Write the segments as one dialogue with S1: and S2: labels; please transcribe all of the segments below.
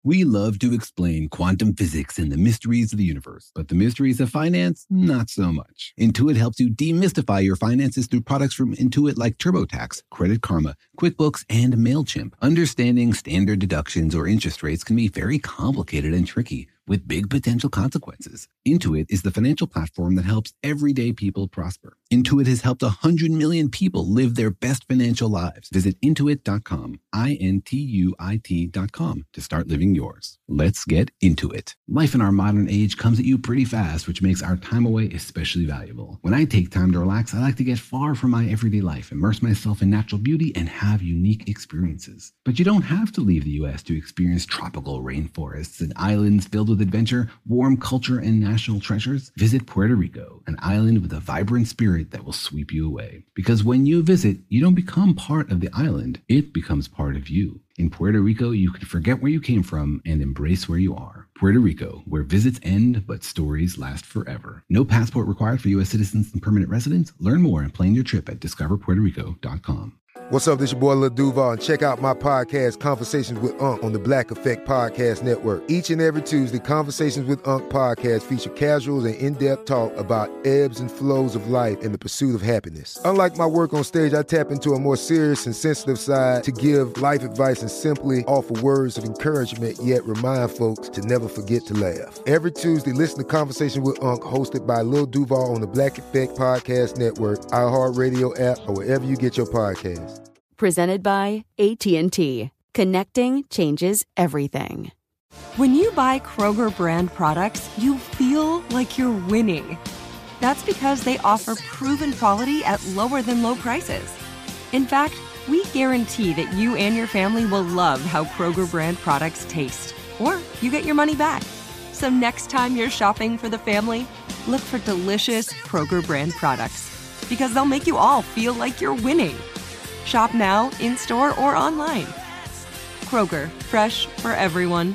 S1: We love to explain quantum physics and the mysteries of the universe, but the mysteries of finance, not so much. Intuit helps you demystify your finances through products from Intuit like TurboTax, Credit Karma, QuickBooks, and MailChimp. Understanding standard deductions or interest rates can be very complicated and tricky, with big potential consequences. Intuit is the financial platform that helps everyday people prosper. Intuit has helped 100 million people live their best financial lives. Visit Intuit.com, Intuit.com, to start living yours. Let's get into it. Life in our modern age comes at you pretty fast, which makes our time away especially valuable. When I take time to relax, I like to get far from my everyday life, immerse myself in natural beauty, and have unique experiences. But you don't have to leave the U.S. to experience tropical rainforests and islands filled with adventure, warm culture, and national treasures. Visit Puerto Rico, an island with a vibrant spirit that will sweep you away. Because when you visit, you don't become part of the island, it becomes part of you. In Puerto Rico, you can forget where you came from and embrace where you are. Puerto Rico, where visits end, but stories last forever. No passport required for U.S. citizens and permanent residents. Learn more and plan your trip at discoverpuertorico.com.
S2: What's up, this your boy Lil Duval, and check out my podcast, Conversations with Unc, on the Black Effect Podcast Network. Each and every Tuesday, Conversations with Unc podcast feature casual and in-depth talk about ebbs and flows of life and the pursuit of happiness. Unlike my work on stage, I tap into a more serious and sensitive side to give life advice and simply offer words of encouragement, yet remind folks to never forget to laugh. Every Tuesday, listen to Conversation with Unc, hosted by Lil Duval on the Black Effect Podcast Network, iHeartRadio app, or wherever you get your podcasts.
S3: Presented by AT&T. Connecting changes everything.
S4: When you buy Kroger brand products, you feel like you're winning. That's because they offer proven quality at lower than low prices. In fact, we guarantee that you and your family will love how Kroger brand products taste, or you get your money back. So next time you're shopping for the family, look for delicious Kroger brand products, because they'll make you all feel like you're winning. Shop now, in-store, or online. Kroger, fresh for everyone.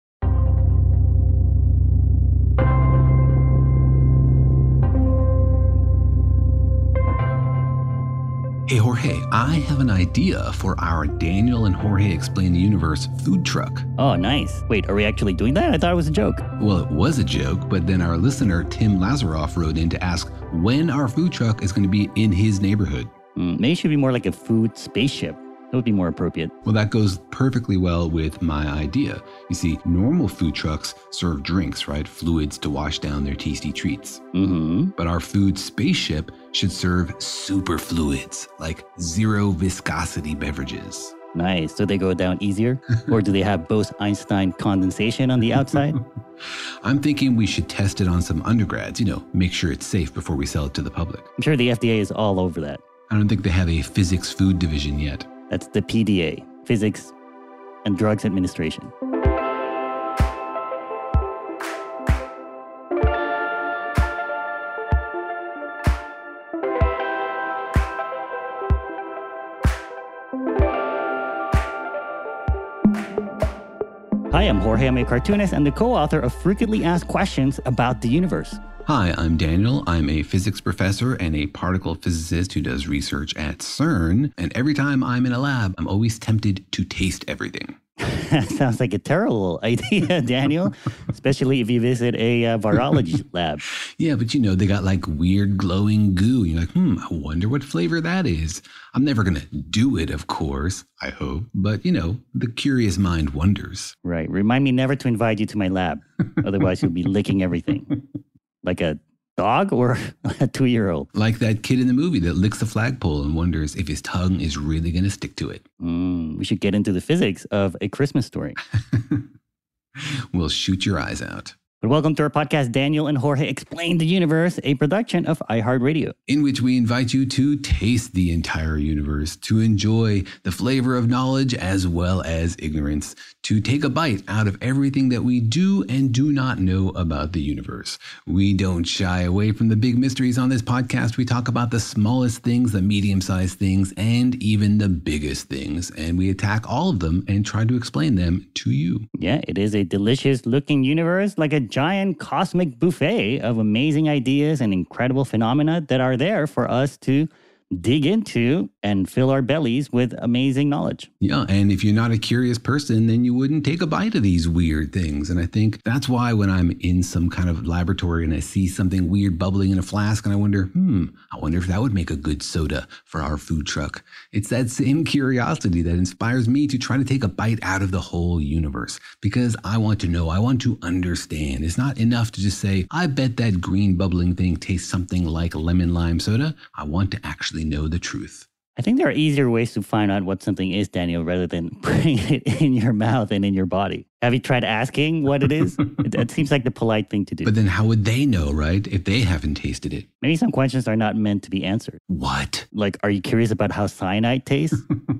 S1: Hey Jorge, I have an idea for our Daniel and Jorge Explain the Universe food truck.
S5: Oh, nice. Wait, are we actually doing that? I thought it was a joke.
S1: Well, it was a joke, but then our listener, Tim Lazaroff, wrote in to ask when our food truck is going to be in his neighborhood.
S5: Maybe it should be more like a food spaceship. That would be more appropriate.
S1: Well, that goes perfectly well with my idea. You see, normal food trucks serve drinks, right? Fluids to wash down their tasty treats.
S5: Mm-hmm.
S1: But our food spaceship should serve super fluids, like zero viscosity beverages.
S5: Nice. So they go down easier? Or do they have Bose-Einstein condensation on the outside?
S1: I'm thinking we should test it on some undergrads, make sure it's safe before we sell it to the public.
S5: I'm sure the FDA is all over that.
S1: I don't think they have a physics food division yet.
S5: That's the PDA, Physics and Drugs Administration. Hi, I'm Jorge. I'm a cartoonist and the co-author of Frequently Asked Questions About the Universe.
S1: Hi, I'm Daniel. I'm a physics professor and a particle physicist who does research at CERN. And every time I'm in a lab, I'm always tempted to taste everything.
S5: That sounds like a terrible idea, Daniel, especially if you visit a virology lab.
S1: Yeah, but they got like weird glowing goo. You're like, I wonder what flavor that is. I'm never going to do it, of course, I hope. But, the curious mind wonders.
S5: Right. Remind me never to invite you to my lab. Otherwise, you'll be licking everything. Like a dog or a 2-year-old?
S1: Like that kid in the movie that licks a flagpole and wonders if his tongue is really going to stick to it.
S5: We should get into the physics of A Christmas Story.
S1: We'll shoot your eyes out.
S5: But welcome to our podcast, Daniel and Jorge Explain the Universe, a production of iHeartRadio.
S1: In which we invite you to taste the entire universe, to enjoy the flavor of knowledge as well as ignorance, to take a bite out of everything that we do and do not know about the universe. We don't shy away from the big mysteries on this podcast. We talk about the smallest things, the medium-sized things, and even the biggest things. And we attack all of them and try to explain them to you.
S5: Yeah, it is a delicious-looking universe, like a giant cosmic buffet of amazing ideas and incredible phenomena that are there for us to dig into and fill our bellies with amazing knowledge.
S1: Yeah, and if you're not a curious person, then you wouldn't take a bite of these weird things. And I think that's why when I'm in some kind of laboratory and I see something weird bubbling in a flask and I wonder if that would make a good soda for our food truck. It's that same curiosity that inspires me to try to take a bite out of the whole universe, because I want to know, I want to understand. It's not enough to just say, I bet that green bubbling thing tastes something like lemon lime soda. I want to actually know the truth.
S5: I think there are easier ways to find out what something is, Daniel, rather than putting it in your mouth and in your body. Have you tried asking what it is? It seems like the polite thing to do.
S1: But then how would they know, right, if they haven't tasted it?
S5: Maybe some questions are not meant to be answered.
S1: What?
S5: Like, are you curious about how cyanide tastes?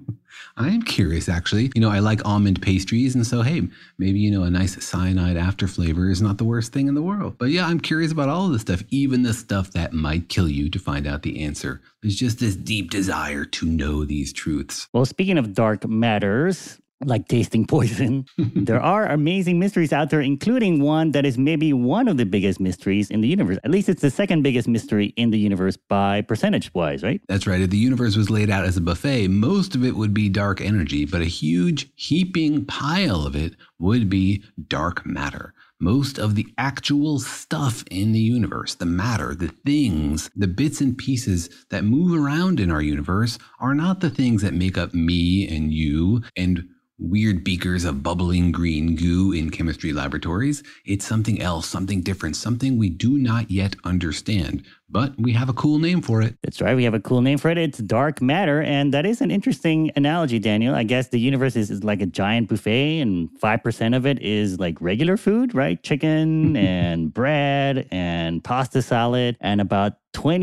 S1: I am curious, actually. I like almond pastries. And so, hey, maybe, a nice cyanide after flavor is not the worst thing in the world. But yeah, I'm curious about all of this stuff, even the stuff that might kill you, to find out the answer. There's just this deep desire to know these truths.
S5: Well, speaking of dark matters, like tasting poison, there are amazing mysteries out there, including one that is maybe one of the biggest mysteries in the universe. At least it's the second biggest mystery in the universe by percentage-wise, right?
S1: That's right. If the universe was laid out as a buffet, most of it would be dark energy, but a huge heaping pile of it would be dark matter. Most of the actual stuff in the universe, the matter, the things, the bits and pieces that move around in our universe are not the things that make up me and you and weird beakers of bubbling green goo in chemistry laboratories. It's something else, something different, something we do not yet understand. But we have a cool name for it.
S5: That's right. We have a cool name for it. It's dark matter. And that is an interesting analogy, Daniel. I guess the universe is like a giant buffet and 5% of it is like regular food, right? Chicken and bread and pasta salad. And about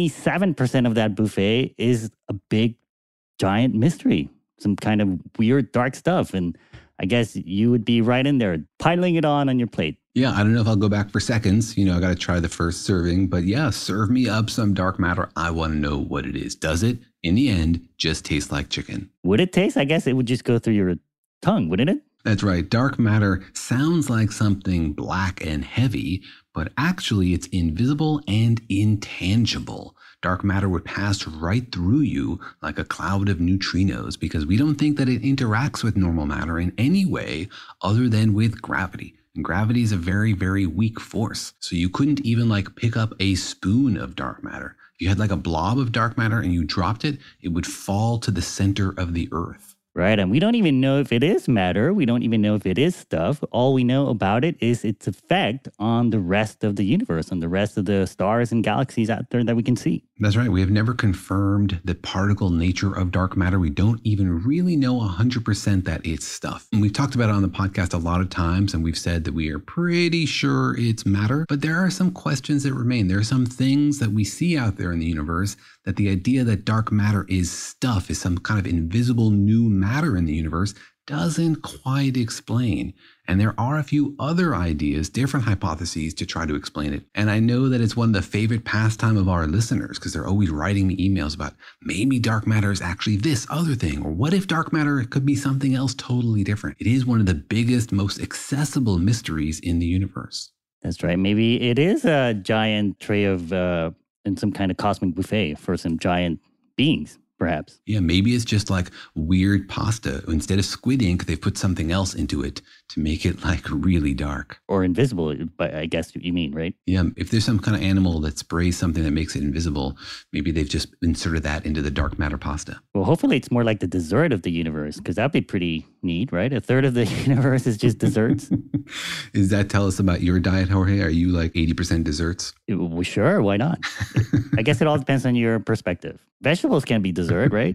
S5: 27% of that buffet is a big, giant mystery. Some kind of weird, dark stuff. And I guess you would be right in there, piling it on your plate.
S1: Yeah, I don't know if I'll go back for seconds. I got to try the first serving. But yeah, serve me up some dark matter. I want to know what it is. Does it, in the end, just taste like chicken?
S5: Would it taste? I guess it would just go through your tongue, wouldn't it?
S1: That's right. Dark matter sounds like something black and heavy, but actually it's invisible and intangible. Dark matter would pass right through you like a cloud of neutrinos because we don't think that it interacts with normal matter in any way other than with gravity. And gravity is a very, very weak force. So you couldn't even pick up a spoon of dark matter. If you had a blob of dark matter and you dropped it, it would fall to the center of the earth.
S5: Right, and we don't even know if it is matter. We don't even know if it is stuff. All we know about it is its effect on the rest of the universe, on the rest of the stars and galaxies out there that we can see.
S1: That's right. We have never confirmed the particle nature of dark matter. We don't even really know 100% that it's stuff. And we've talked about it on the podcast a lot of times, and we've said that we are pretty sure it's matter. But there are some questions that remain. There are some things that we see out there in the universe that the idea that dark matter is stuff, is some kind of invisible new matter in the universe, doesn't quite explain. And there are a few other ideas, different hypotheses to try to explain it. And I know that it's one of the favorite pastime of our listeners because they're always writing me emails about maybe dark matter is actually this other thing, or what if dark matter could be something else totally different? It is one of the biggest, most accessible mysteries in the universe.
S5: That's right. Maybe it is a giant tray of in some kind of cosmic buffet for some giant beings, perhaps.
S1: Yeah, maybe it's just weird pasta. Instead of squid ink, they've put something else into it to make it really dark.
S5: Or invisible, but I guess you mean, right?
S1: Yeah, if there's some kind of animal that sprays something that makes it invisible, maybe they've just inserted that into the dark matter pasta.
S5: Well, hopefully it's more like the dessert of the universe, because that'd be pretty neat, right? A third of the universe is just desserts.
S1: Does that tell us about your diet, Jorge? Are you 80% desserts?
S5: Well, sure, why not? I guess it all depends on your perspective. Vegetables can be dessert, right?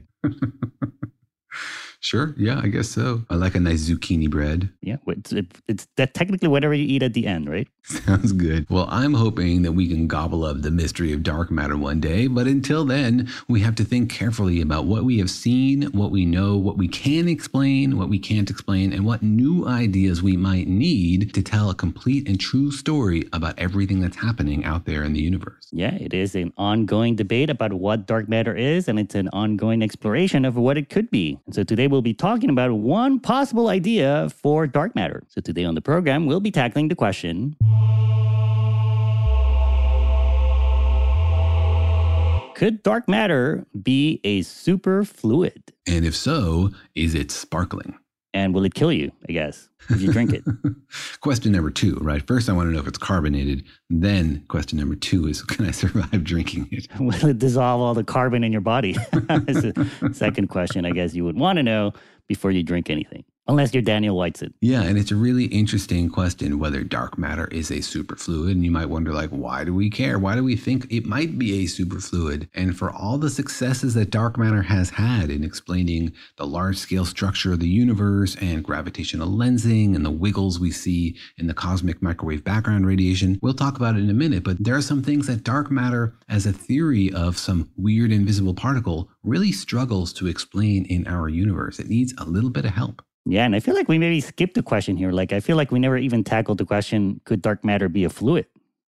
S1: Sure. Yeah, I guess so. I like a nice zucchini bread.
S5: Yeah, it's that technically whatever you eat at the end, right?
S1: Sounds good. Well, I'm hoping that we can gobble up the mystery of dark matter one day. But until then, we have to think carefully about what we have seen, what we know, what we can explain, what we can't explain, and what new ideas we might need to tell a complete and true story about everything that's happening out there in the universe.
S5: Yeah, it is an ongoing debate about what dark matter is, and it's an ongoing exploration of what it could be. And so today we'll be talking about one possible idea for dark matter. So today on the program, we'll be tackling the question: Could dark matter be a superfluid?
S1: And if so, is it sparkling?
S5: And will it kill you, I guess, if you drink it?
S1: Question number 2, right? First, I want to know if it's carbonated. Then question number 2 is, can I survive drinking it?
S5: Will it dissolve all the carbon in your body? That's the second question I guess you would want to know before you drink anything. Unless you're Daniel Whitesit.
S1: Yeah, and it's a really interesting question whether dark matter is a superfluid. And you might wonder, like, why do we care? Why do we think it might be a superfluid? And for all the successes that dark matter has had in explaining the large-scale structure of the universe and gravitational lensing and the wiggles we see in the cosmic microwave background radiation, we'll talk about it in a minute. But there are some things that dark matter, as a theory of some weird invisible particle, really struggles to explain in our universe. It needs a little bit of help.
S5: Yeah, and I feel like we maybe skipped a question here. Like, I feel like we never even tackled the question, could dark matter be a fluid?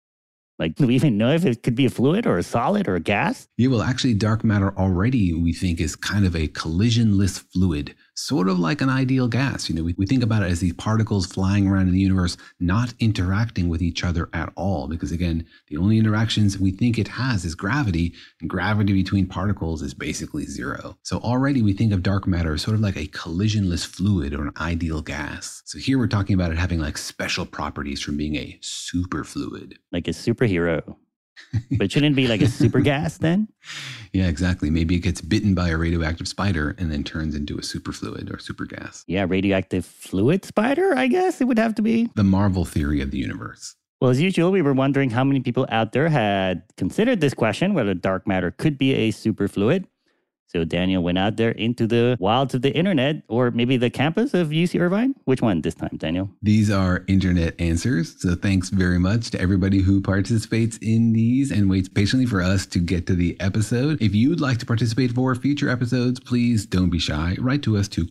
S5: Like, do we even know if it could be a fluid or a solid or a gas?
S1: Yeah, well, actually, dark matter already, we think, is kind of a collisionless fluid, sort of like an ideal gas. You know, we think about it as these particles flying around in the universe, not interacting with each other at all. Because again, the only interactions we think it has is gravity, and gravity between particles is basically zero. So already we think of dark matter as sort of like a collisionless fluid or an ideal gas. So here we're talking about it having like special properties from being a superfluid.
S5: Like a superhero. But shouldn't it be like a super gas then?
S1: Yeah, exactly. Maybe it gets bitten by a radioactive spider and then turns into a superfluid or super gas.
S5: Yeah, radioactive fluid spider, I guess it would have to be.
S1: The Marvel theory of the universe.
S5: Well, as usual, we were wondering how many people out there had considered this question, whether dark matter could be a superfluid. So Daniel went out there into the wilds of the internet, or maybe the campus of UC Irvine. Which one this time, Daniel?
S1: These are internet answers. So thanks very much to everybody who participates in these and waits patiently for us to get to the episode. If you'd like to participate for future episodes, please don't be shy. Write to us to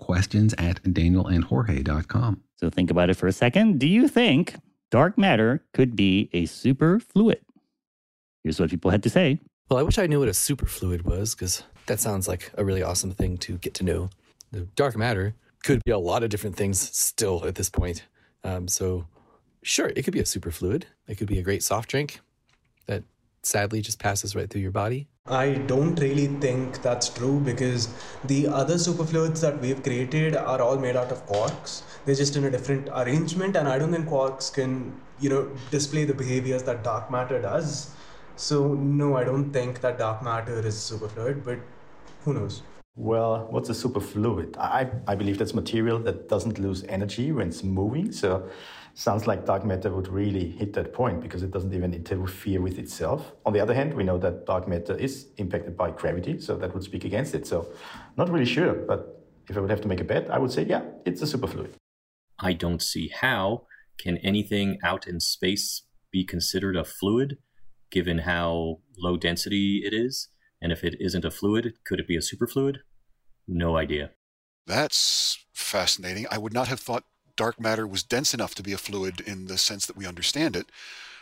S1: questions@danielandjorge.com.
S5: So think about it for a second. Do you think dark matter could be a superfluid? Here's what people had to say.
S6: Well, I wish I knew what a superfluid was, because that sounds like a really awesome thing to get to know. The dark matter could be a lot of different things still at this point. So sure, it could be a superfluid. It could be a great soft drink that sadly just passes right through your body.
S7: I don't really think that's true, because the other superfluids that we've created are all made out of quarks. They're just in a different arrangement, and I don't think quarks can, display the behaviors that dark matter does. So no, I don't think that dark matter is superfluid, but who knows?
S8: Well, what's a superfluid? I believe that's material that doesn't lose energy when it's moving. So sounds like dark matter would really hit that point, because it doesn't even interfere with itself. On the other hand, we know that dark matter is impacted by gravity, so that would speak against it. So not really sure, but if I would have to make a bet, I would say, yeah, it's a superfluid.
S9: I don't see how can anything out in space be considered a fluid, given how low density it is. And if it isn't a fluid, could it be a superfluid? No idea.
S10: That's fascinating. I would not have thought dark matter was dense enough to be a fluid in the sense that we understand it.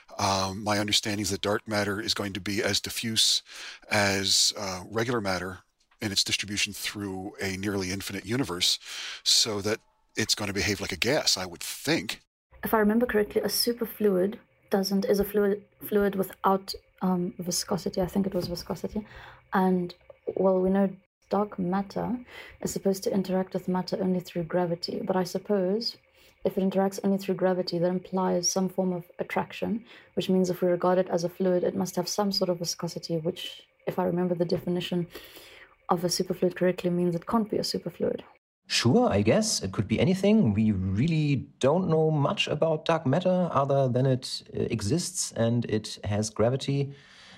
S10: My understanding is that dark matter is going to be as diffuse as regular matter in its distribution through a nearly infinite universe, so that it's going to behave like a gas, I would think.
S11: If I remember correctly, a superfluid is a fluid without viscosity. I think it was viscosity. And well, we know dark matter is supposed to interact with matter only through gravity. But I suppose if it interacts only through gravity, that implies some form of attraction, which means if we regard it as a fluid, it must have some sort of viscosity, which, if I remember the definition of a superfluid correctly, means it can't be a superfluid.
S12: Sure, I guess. It could be anything. We really don't know much about dark matter other than it exists and it has gravity.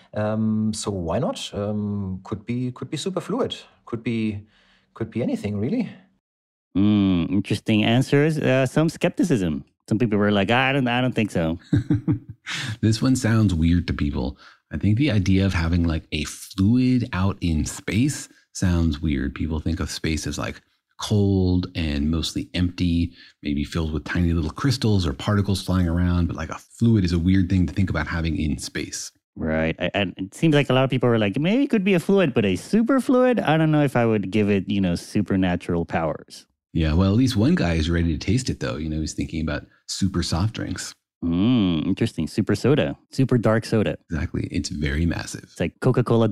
S12: So why not? Could be superfluid. Could be anything, really.
S5: Interesting answers. Some skepticism. Some people were like, I don't think so.
S1: This one sounds weird to people. I think the idea of having like a fluid out in space sounds weird. People think of space as like cold and mostly empty, maybe filled with tiny little crystals or particles flying around. But like a fluid is a weird thing to think about having in space.
S5: Right. And it seems like a lot of people are like, maybe it could be a fluid, but a superfluid? I don't know if I would give it, supernatural powers.
S1: Yeah, well, at least one guy is ready to taste it, though. He's thinking about super soft drinks.
S5: Interesting. Super soda. Super dark soda.
S1: Exactly. It's very massive.
S5: It's like Coca-Cola Dark.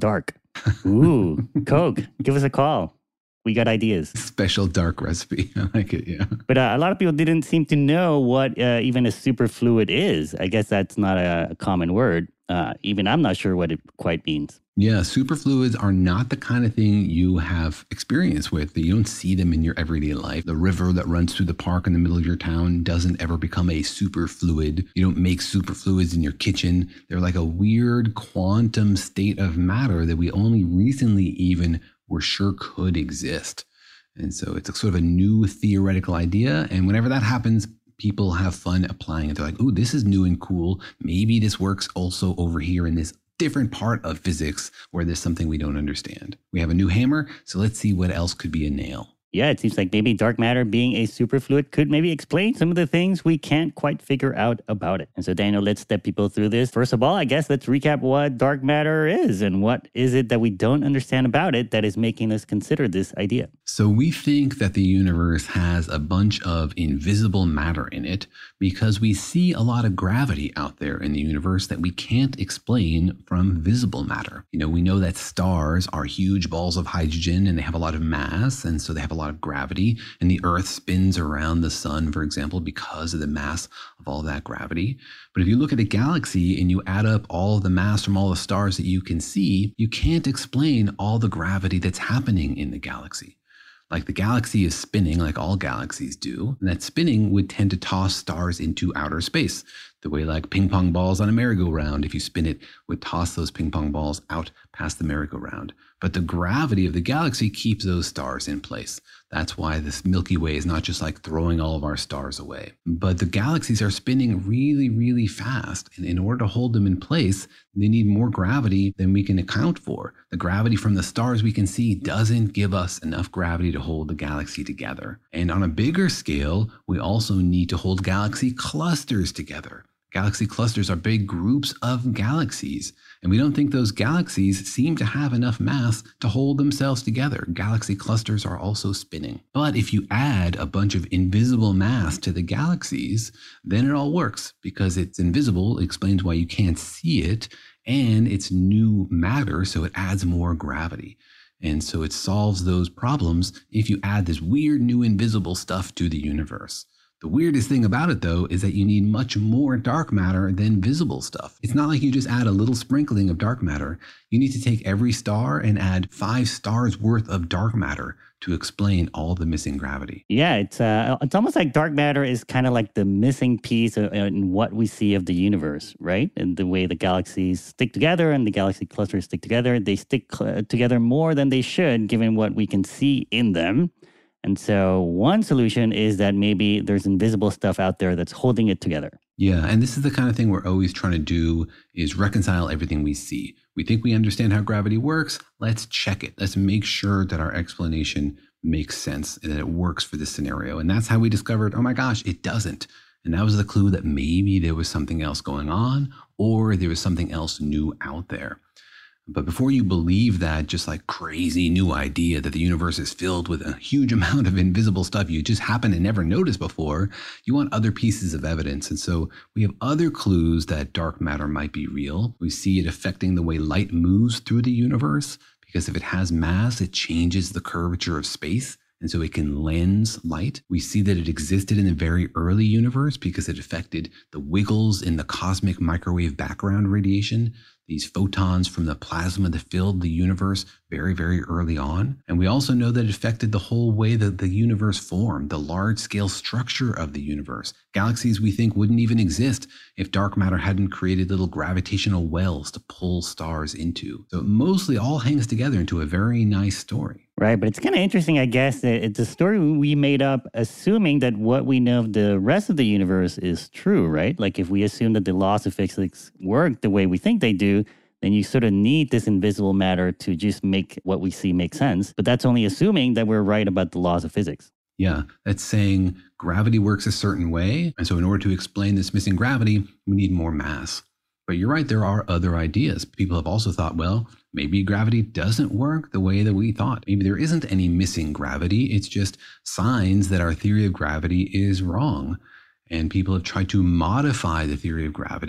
S5: Ooh, Coke, give us a call. We got ideas.
S1: Special dark recipe. I like it, yeah.
S5: But a lot of people didn't seem to know what even a superfluid is. I guess that's not a common word. Even I'm not sure what it quite means.
S1: Yeah, superfluids are not the kind of thing you have experience with. You don't see them in your everyday life. The river that runs through the park in the middle of your town doesn't ever become a superfluid. You don't make superfluids in your kitchen. They're like a weird quantum state of matter that we only recently even were sure could exist. And so it's a sort of a new theoretical idea. And whenever that happens, people have fun applying it. They're like, oh, this is new and cool. Maybe this works also over here in this different part of physics where there's something we don't understand. We have a new hammer, so let's see what else could be a nail.
S5: Yeah, it seems like maybe dark matter being a superfluid could maybe explain some of the things we can't quite figure out about it. And so, Daniel, let's step people through this. First of all, I guess let's recap what dark matter is and what is it that we don't understand about it that is making us consider this idea.
S1: So we think that the universe has a bunch of invisible matter in it because we see a lot of gravity out there in the universe that we can't explain from visible matter. You know, we know that stars are huge balls of hydrogen and they have a lot of mass, and so they have a lot of gravity, and the Earth spins around the sun, for example, because of the mass of all that gravity. But if you look at a galaxy and you add up all of the mass from all the stars that you can see, you can't explain all the gravity that's happening in the galaxy. Like the galaxy is spinning like all galaxies do, and that spinning would tend to toss stars into outer space. The way like ping pong balls on a merry-go-round, if you spin it, would toss those ping pong balls out past the merry-go-round. But the gravity of the galaxy keeps those stars in place. That's why this Milky Way is not just like throwing all of our stars away. But the galaxies are spinning really, really fast. And in order to hold them in place, they need more gravity than we can account for. The gravity from the stars we can see doesn't give us enough gravity to hold the galaxy together. And on a bigger scale, we also need to hold galaxy clusters together. Galaxy clusters are big groups of galaxies, and we don't think those galaxies seem to have enough mass to hold themselves together. Galaxy clusters are also spinning. But if you add a bunch of invisible mass to the galaxies, then it all works because it's invisible. It explains why you can't see it, and it's new matter, so it adds more gravity. And so it solves those problems if you add this weird new invisible stuff to the universe. The weirdest thing about it, though, is that you need much more dark matter than visible stuff. It's not like you just add a little sprinkling of dark matter. You need to take every star and add 5 stars worth of dark matter to explain all the missing gravity.
S5: Yeah, it's almost like dark matter is kind of like the missing piece in what we see of the universe, right? And the way the galaxies stick together and the galaxy clusters stick together, they stick together more than they should, given what we can see in them. And so one solution is that maybe there's invisible stuff out there that's holding it together.
S1: Yeah, and this is the kind of thing we're always trying to do is reconcile everything we see. We think we understand how gravity works. Let's check it. Let's make sure that our explanation makes sense and that it works for this scenario. And that's how we discovered, oh my gosh, it doesn't. And that was the clue that maybe there was something else going on or there was something else new out there. But before you believe that just like crazy new idea that the universe is filled with a huge amount of invisible stuff you just happen to never notice before, you want other pieces of evidence. And so we have other clues that dark matter might be real. We see it affecting the way light moves through the universe, because if it has mass, it changes the curvature of space. And so it can lens light. We see that it existed in a very early universe because it affected the wiggles in the cosmic microwave background radiation, these photons from the plasma that filled the universe very, very early on. And we also know that it affected the whole way that the universe formed, the large-scale structure of the universe. Galaxies we think wouldn't even exist if dark matter hadn't created little gravitational wells to pull stars into. So it mostly all hangs together into a very nice story.
S5: Right, but it's kind of interesting, I guess, that it's a story we made up assuming that what we know of the rest of the universe is true, right? Like if we assume that the laws of physics work the way we think they do, then you sort of need this invisible matter to just make what we see make sense. But that's only assuming that we're right about the laws of physics.
S1: Yeah, that's saying gravity works a certain way. And so in order to explain this missing gravity, we need more mass. But you're right, there are other ideas. People have also thought, well, maybe gravity doesn't work the way that we thought. Maybe there isn't any missing gravity. It's just signs that our theory of gravity is wrong. And people have tried to modify the theory of gravity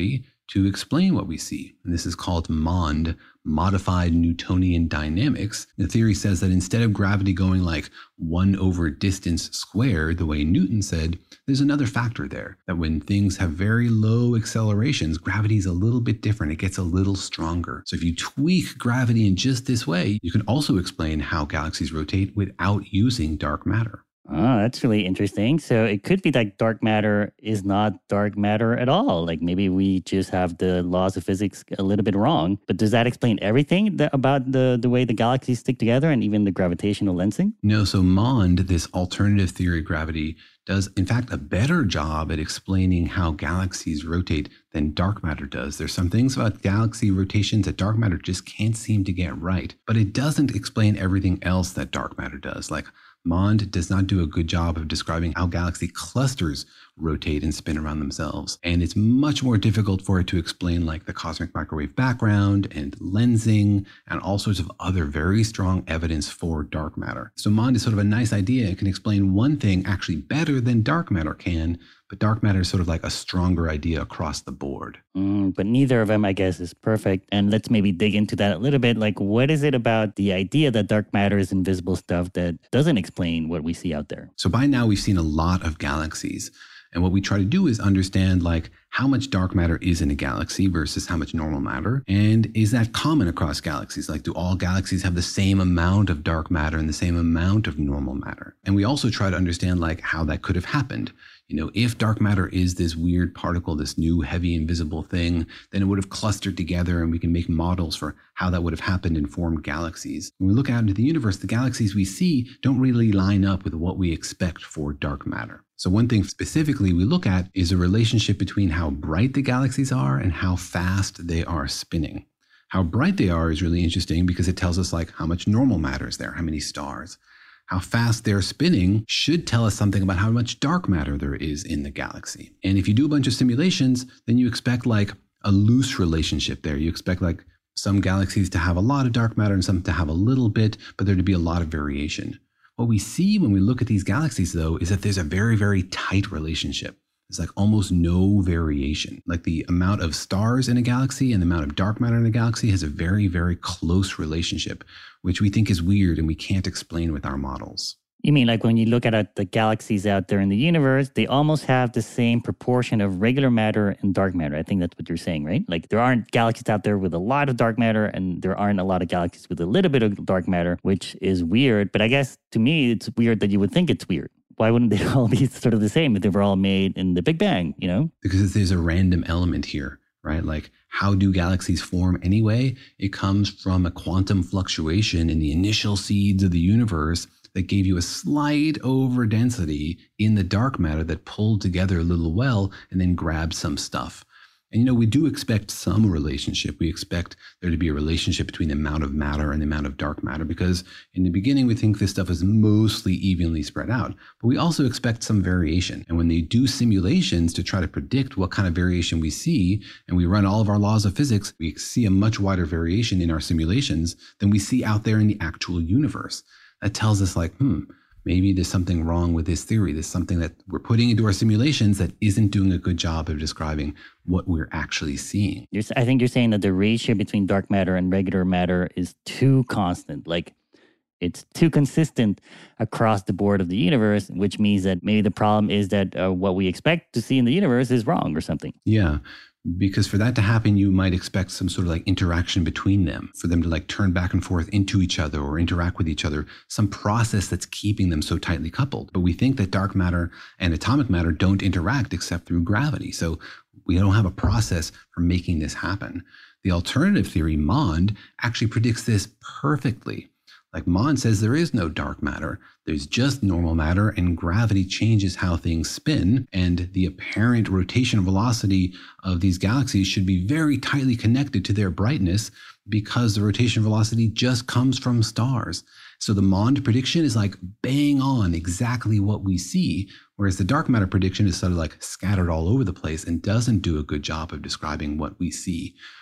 S1: to explain what we see. And this is called MOND, Modified Newtonian Dynamics. The theory says that instead of gravity going like 1 over distance squared, the way Newton said, there's another factor there, that when things have very low accelerations, gravity is a little bit different. It gets a little stronger. So if you tweak gravity in just this way, you can also explain how galaxies rotate without using dark matter.
S5: Oh, that's really interesting. So it could be that dark matter is not dark matter at all. Like maybe we just have the laws of physics a little bit wrong. But does that explain everything about the way the galaxies stick together and even the gravitational lensing?
S1: No, so MOND, this alternative theory of gravity, does in fact a better job at explaining how galaxies rotate than dark matter does. There's some things about galaxy rotations that dark matter just can't seem to get right. But it doesn't explain everything else that dark matter does. Like MOND does not do a good job of describing how galaxy clusters rotate and spin around themselves. And it's much more difficult for it to explain like the cosmic microwave background and lensing and all sorts of other very strong evidence for dark matter. So MOND is sort of a nice idea. It can explain one thing actually better than dark matter can, but dark matter is sort of like a stronger idea across the board.
S5: But neither of them, I guess, is perfect. And let's maybe dig into that a little bit. Like, what is it about the idea that dark matter is invisible stuff that doesn't explain what we see out there?
S1: So by now, we've seen a lot of galaxies. And what we try to do is understand like how much dark matter is in a galaxy versus how much normal matter. And is that common across galaxies? Like, do all galaxies have the same amount of dark matter and the same amount of normal matter? And we also try to understand like how that could have happened. You know, if dark matter is this weird particle, this new heavy invisible thing, then it would have clustered together and we can make models for how that would have happened and formed galaxies. When we look out into the universe, the galaxies we see don't really line up with what we expect for dark matter. So one thing specifically we look at is a relationship between how bright the galaxies are and how fast they are spinning. How bright they are is really interesting because it tells us like how much normal matter is there, how many stars. How fast they're spinning should tell us something about how much dark matter there is in the galaxy. And if you do a bunch of simulations, then you expect like a loose relationship there. You expect like some galaxies to have a lot of dark matter and some to have a little bit, but there to be a lot of variation. What we see when we look at these galaxies, though, is that there's a very, very tight relationship. There's like almost no variation. Like the amount of stars in a galaxy and the amount of dark matter in a galaxy has a very, very close relationship, which we think is weird and we can't explain with our models.
S5: You mean like when you look at the galaxies out there in the universe, they almost have the same proportion of regular matter and dark matter. I think that's what you're saying, right? Like there aren't galaxies out there with a lot of dark matter and there aren't a lot of galaxies with a little bit of dark matter, which is weird. But I guess to me, it's weird that you would think it's weird. Why wouldn't they all be sort of the same if they were all made in the Big Bang, you know?
S1: Because there's a random element here, right? Like how do galaxies form anyway? It comes from a quantum fluctuation in the initial seeds of the universe that gave you a slight overdensity in the dark matter that pulled together a little well and then grabbed some stuff. And, you know, we do expect some relationship. We expect there to be a relationship between the amount of matter and the amount of dark matter, because in the beginning, we think this stuff is mostly evenly spread out. But we also expect some variation. And when they do simulations to try to predict what kind of variation we see, and we run all of our laws of physics, we see a much wider variation in our simulations than we see out there in the actual universe. That tells us like, maybe there's something wrong with this theory. There's something that we're putting into our simulations that isn't doing a good job of describing what we're actually seeing.
S5: I think you're saying that the ratio between dark matter and regular matter is too constant. Like it's too consistent across the board of the universe, which means that maybe the problem is that what we expect to see in the universe is wrong or something.
S1: Yeah. Because for that to happen, you might expect some sort of like interaction between them, for them to like turn back and forth into each other or interact with each other, some process that's keeping them so tightly coupled. But we think that dark matter and atomic matter don't interact except through gravity. So we don't have a process for making this happen. The alternative theory, MOND, actually predicts this perfectly. Like MOND says there is no dark matter. There's just normal matter, and gravity changes how things spin. And the apparent rotation velocity of these galaxies should be very tightly connected to their brightness because the rotation velocity just comes from stars. So the MOND prediction is like bang on exactly what we see, whereas the dark matter prediction is sort of like scattered all over the place and doesn't do a good job of describing what we see.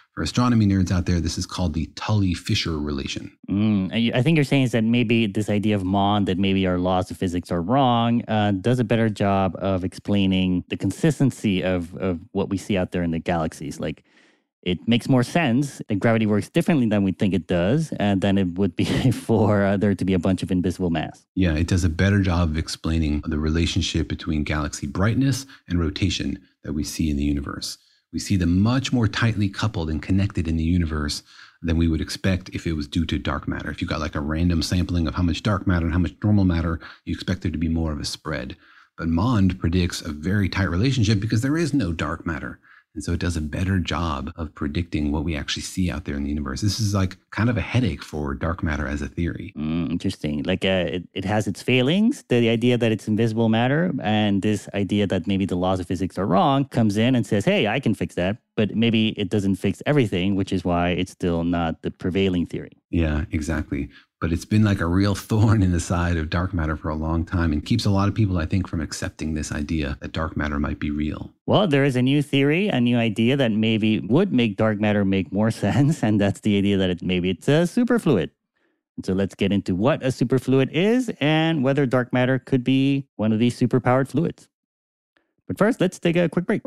S1: For astronomy nerds out there, this is called the Tully-Fisher relation.
S5: I think you're saying is that maybe this idea of Mond, that maybe our laws of physics are wrong, does a better job of explaining the consistency of what we see out there in the galaxies. Like, it makes more sense that gravity works differently than we think it does, and than it would be for there to be a bunch of invisible mass.
S1: Yeah, it does a better job of explaining the relationship between galaxy brightness and rotation that we see in the universe. We see them much more tightly coupled and connected in the universe than we would expect if it was due to dark matter. If you got like a random sampling of how much dark matter and how much normal matter, you expect there to be more of a spread. But Mond predicts a very tight relationship because there is no dark matter. And so it does a better job of predicting what we actually see out there in the universe. This is like kind of a headache for dark matter as a theory.
S5: Interesting. Like it has its failings, the idea that it's invisible matter, and this idea that maybe the laws of physics are wrong comes in and says, hey, I can fix that. But maybe it doesn't fix everything, which is why it's still not the prevailing theory.
S1: Yeah, exactly. But it's been like a real thorn in the side of dark matter for a long time and keeps a lot of people, I think, from accepting this idea that dark matter might be real.
S5: Well, there is a new theory, a new idea that maybe would make dark matter make more sense. And that's the idea that maybe it's a superfluid. And so let's get into what a superfluid is and whether dark matter could be one of these superpowered fluids. But first, let's take a quick break.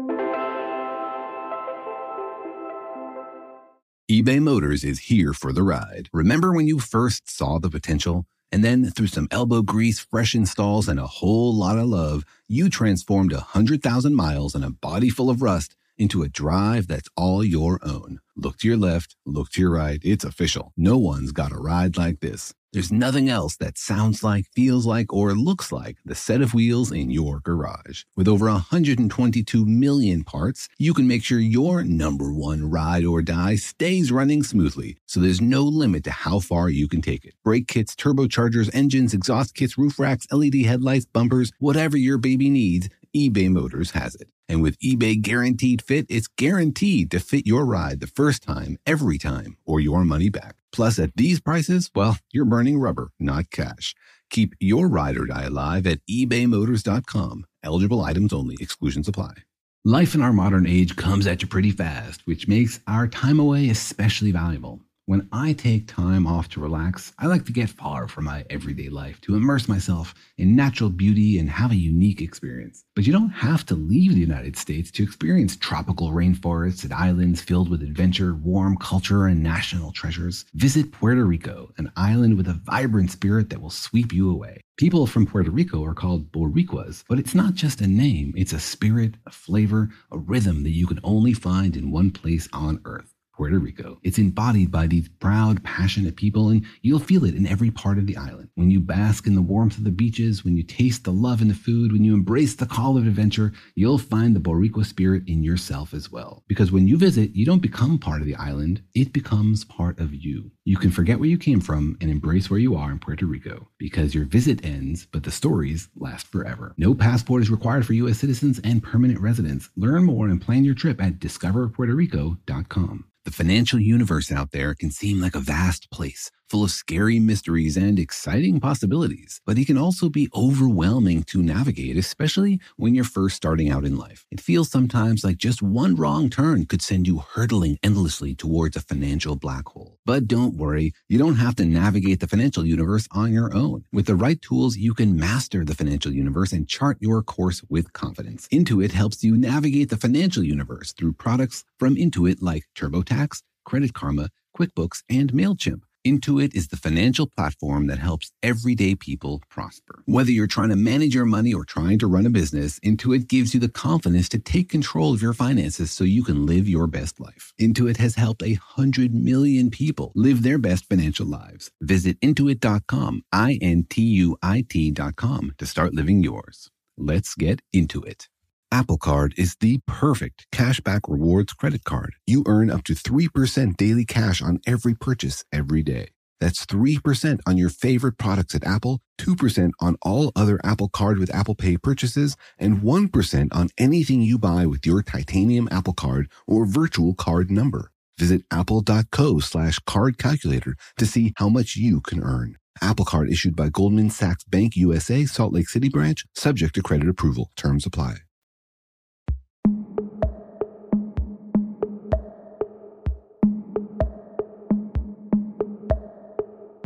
S1: eBay Motors is here for the ride. Remember when you first saw the potential? And then through some elbow grease, fresh installs, and a whole lot of love, you transformed 100,000 miles and a body full of rust into a drive that's all your own. Look to your left, look to your right. It's official. No one's got a ride like this. There's nothing else that sounds like, feels like, or looks like the set of wheels in your garage. With over 122 million parts, you can make sure your number one ride or die stays running smoothly, so there's no limit to how far you can take it. Brake kits, turbochargers, engines, exhaust kits, roof racks, LED headlights, bumpers, whatever your baby needs, eBay Motors has it. And with eBay Guaranteed Fit, it's guaranteed to fit your ride the first time, every time, or your money back. Plus, at these prices, well, you're burning rubber, not cash. Keep your ride or die alive at ebaymotors.com. Eligible items only. Exclusions apply. Life in our modern age comes at you pretty fast, which makes our time away especially valuable. When I take time off to relax, I like to get far from my everyday life, to immerse myself in natural beauty and have a unique experience. But you don't have to leave the United States to experience tropical rainforests and islands filled with adventure, warm culture, and national treasures. Visit Puerto Rico, an island with a vibrant spirit that will sweep you away. People from Puerto Rico are called Boricuas, but it's not just a name. It's a spirit, a flavor, a rhythm that you can only find in one place on Earth. Puerto Rico. It's embodied by these proud, passionate people, and you'll feel it in every part of the island. When you bask in the warmth of the beaches, when you taste the love in the food, when you embrace the call of adventure, you'll find the Boricua spirit in yourself as well. Because when you visit, you don't become part of the island, it becomes part of you. You can forget where you came from and embrace where you are in Puerto Rico, because your visit ends, but the stories last forever. No passport is required for U.S. citizens and permanent residents. Learn more and plan your trip at discoverpuertorico.com. The financial universe out there can seem like a vast place, full of scary mysteries and exciting possibilities, but it can also be overwhelming to navigate, especially when you're first starting out in life. It feels sometimes like just one wrong turn could send you hurtling endlessly towards a financial black hole. But don't worry, you don't have to navigate the financial universe on your own. With the right tools, you can master the financial universe and chart your course with confidence. Intuit helps you navigate the financial universe through products from Intuit like TurboTax, Credit Karma, QuickBooks, and MailChimp. Intuit is the financial platform that helps everyday people prosper. Whether you're trying to manage your money or trying to run a business, Intuit gives you the confidence to take control of your finances so you can live your best life. Intuit has helped 100 million people live their best financial lives. Visit Intuit.com, INTUIT.com, to start living yours. Let's get into it. Apple Card is the perfect cashback rewards credit card. You earn up to 3% daily cash on every purchase every day. That's 3% on your favorite products at Apple, 2% on all other Apple Card with Apple Pay purchases, and 1% on anything you buy with your titanium Apple Card or virtual card number. Visit apple.co/card calculator to see how much you can earn. Apple Card issued by Goldman Sachs Bank USA, Salt Lake City branch, subject to credit approval. Terms apply.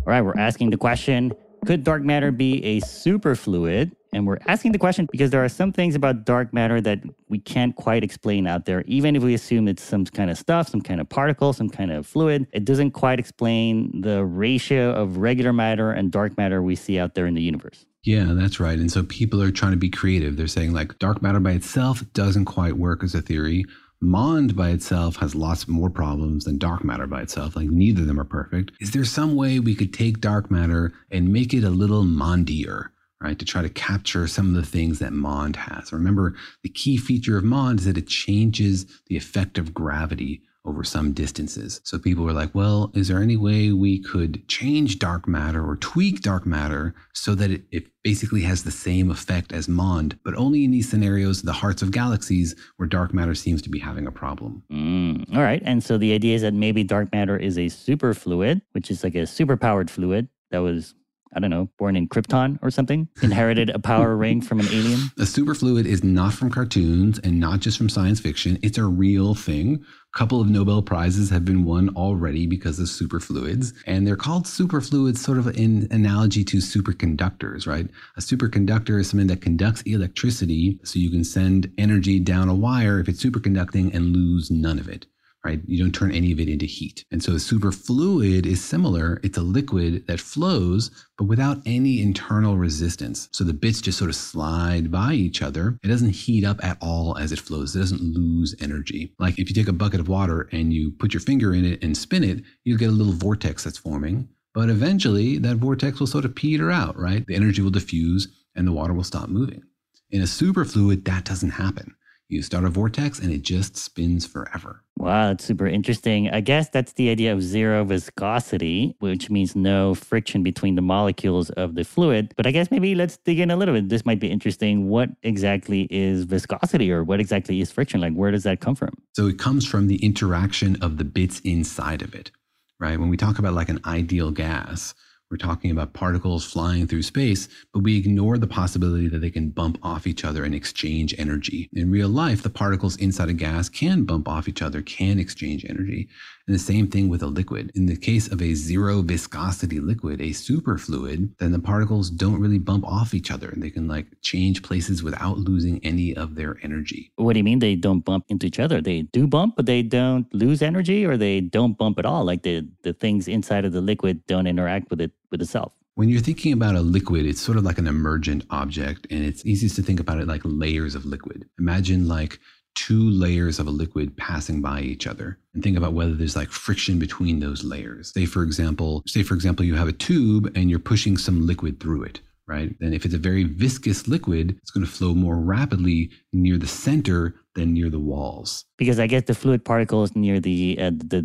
S5: All right, we're asking the question, could dark matter be a superfluid? And we're asking the question because there are some things about dark matter that we can't quite explain out there. Even if we assume it's some kind of stuff, some kind of particle, some kind of fluid, it doesn't quite explain the ratio of regular matter and dark matter we see out there in the universe.
S1: Yeah, that's right. And so people are trying to be creative. They're saying like dark matter by itself doesn't quite work as a theory. MOND by itself has lots more problems than dark matter by itself. Like neither of them are perfect. Is there some way we could take dark matter and make it a little mondier, right? To try to capture some of the things that MOND has. Remember, the key feature of MOND is that it changes the effect of gravity over some distances. So people were like, well, is there any way we could change dark matter or tweak dark matter so that it basically has the same effect as MOND, but only in these scenarios, the hearts of galaxies, where dark matter seems to be having a problem.
S5: All right. And so the idea is that maybe dark matter is a superfluid, which is like a superpowered fluid that was, I don't know, born in Krypton or something, inherited a power ring from an alien.
S1: A superfluid is not from cartoons and not just from science fiction. It's a real thing. A couple of Nobel Prizes have been won already because of superfluids. And they're called superfluids sort of in analogy to superconductors, right? A superconductor is something that conducts electricity, so you can send energy down a wire if it's superconducting and lose none of it. Right? You don't turn any of it into heat. And so a superfluid is similar. It's a liquid that flows, but without any internal resistance. So the bits just sort of slide by each other. It doesn't heat up at all as it flows. It doesn't lose energy. Like if you take a bucket of water and you put your finger in it and spin it, you'll get a little vortex that's forming. But eventually that vortex will sort of peter out, right? The energy will diffuse and the water will stop moving. In a superfluid, that doesn't happen. You start a vortex and it just spins forever.
S5: Wow, that's super interesting. I guess that's the idea of zero viscosity, which means no friction between the molecules of the fluid. But I guess maybe let's dig in a little bit. This might be interesting. What exactly is viscosity, or what exactly is friction? Like, where does that come from?
S1: So it comes from the interaction of the bits inside of it, right? When we talk about like an ideal gas, we're talking about particles flying through space, but we ignore the possibility that they can bump off each other and exchange energy. In real life, the particles inside a gas can bump off each other, can exchange energy. And the same thing with a liquid. In the case of a zero viscosity liquid, a superfluid, then the particles don't really bump off each other. They can like change places without losing any of their energy.
S5: What do you mean they don't bump into each other? They do bump, but they don't lose energy, or they don't bump at all? Like the things inside of the liquid don't interact with itself?
S1: When you're thinking about a liquid, it's sort of like an emergent object, and it's easiest to think about it like layers of liquid. Imagine like 2 layers of a liquid passing by each other, and think about whether there's like friction between those layers. Say for example, you have a tube and you're pushing some liquid through it, right? Then if it's a very viscous liquid, it's going to flow more rapidly near the center than near the walls.
S5: Because I guess the fluid particles near the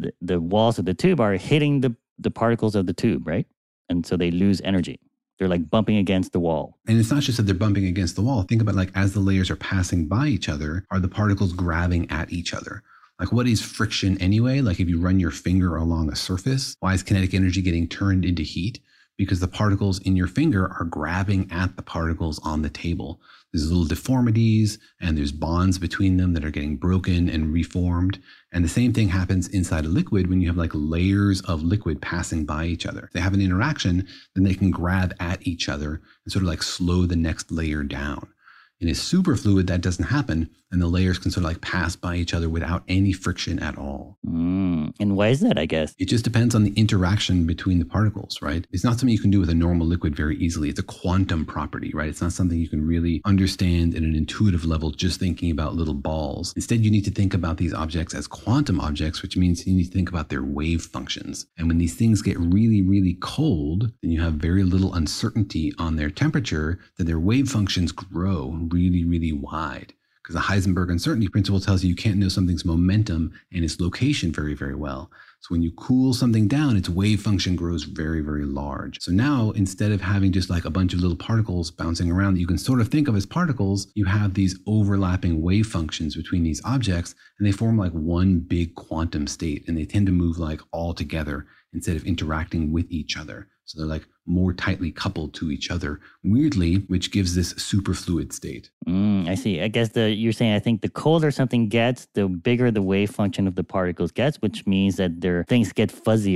S5: walls of the tube are hitting the particles of the tube, right? And so they lose energy. They're like bumping against the wall.
S1: And it's not just that they're bumping against the wall. Think about like as the layers are passing by each other, are the particles grabbing at each other? Like what is friction anyway? Like if you run your finger along a surface, why is kinetic energy getting turned into heat? Because the particles in your finger are grabbing at the particles on the table. There's little deformities and there's bonds between them that are getting broken and reformed. And the same thing happens inside a liquid when you have like layers of liquid passing by each other. If they have an interaction, then they can grab at each other and sort of like slow the next layer down. In a superfluid, that doesn't happen, and the layers can sort of like pass by each other without any friction at all.
S5: And why is that, I guess?
S1: It just depends on the interaction between the particles, right? It's not something you can do with a normal liquid very easily. It's a quantum property, right? It's not something you can really understand at an intuitive level just thinking about little balls. Instead, you need to think about these objects as quantum objects, which means you need to think about their wave functions. And when these things get really, really cold, then you have very little uncertainty on their temperature, then their wave functions grow really, really wide. Because the Heisenberg uncertainty principle tells you can't know something's momentum and its location very, very well. So when you cool something down, its wave function grows very, very large. So now, instead of having just like a bunch of little particles bouncing around that you can sort of think of as particles, you have these overlapping wave functions between these objects, and they form like one big quantum state, and they tend to move like all together instead of interacting with each other. So they're like more tightly coupled to each other, weirdly, which gives this superfluid state.
S5: I see. I guess you're saying, I think the colder something gets, the bigger the wave function of the particles gets, which means that things get fuzzier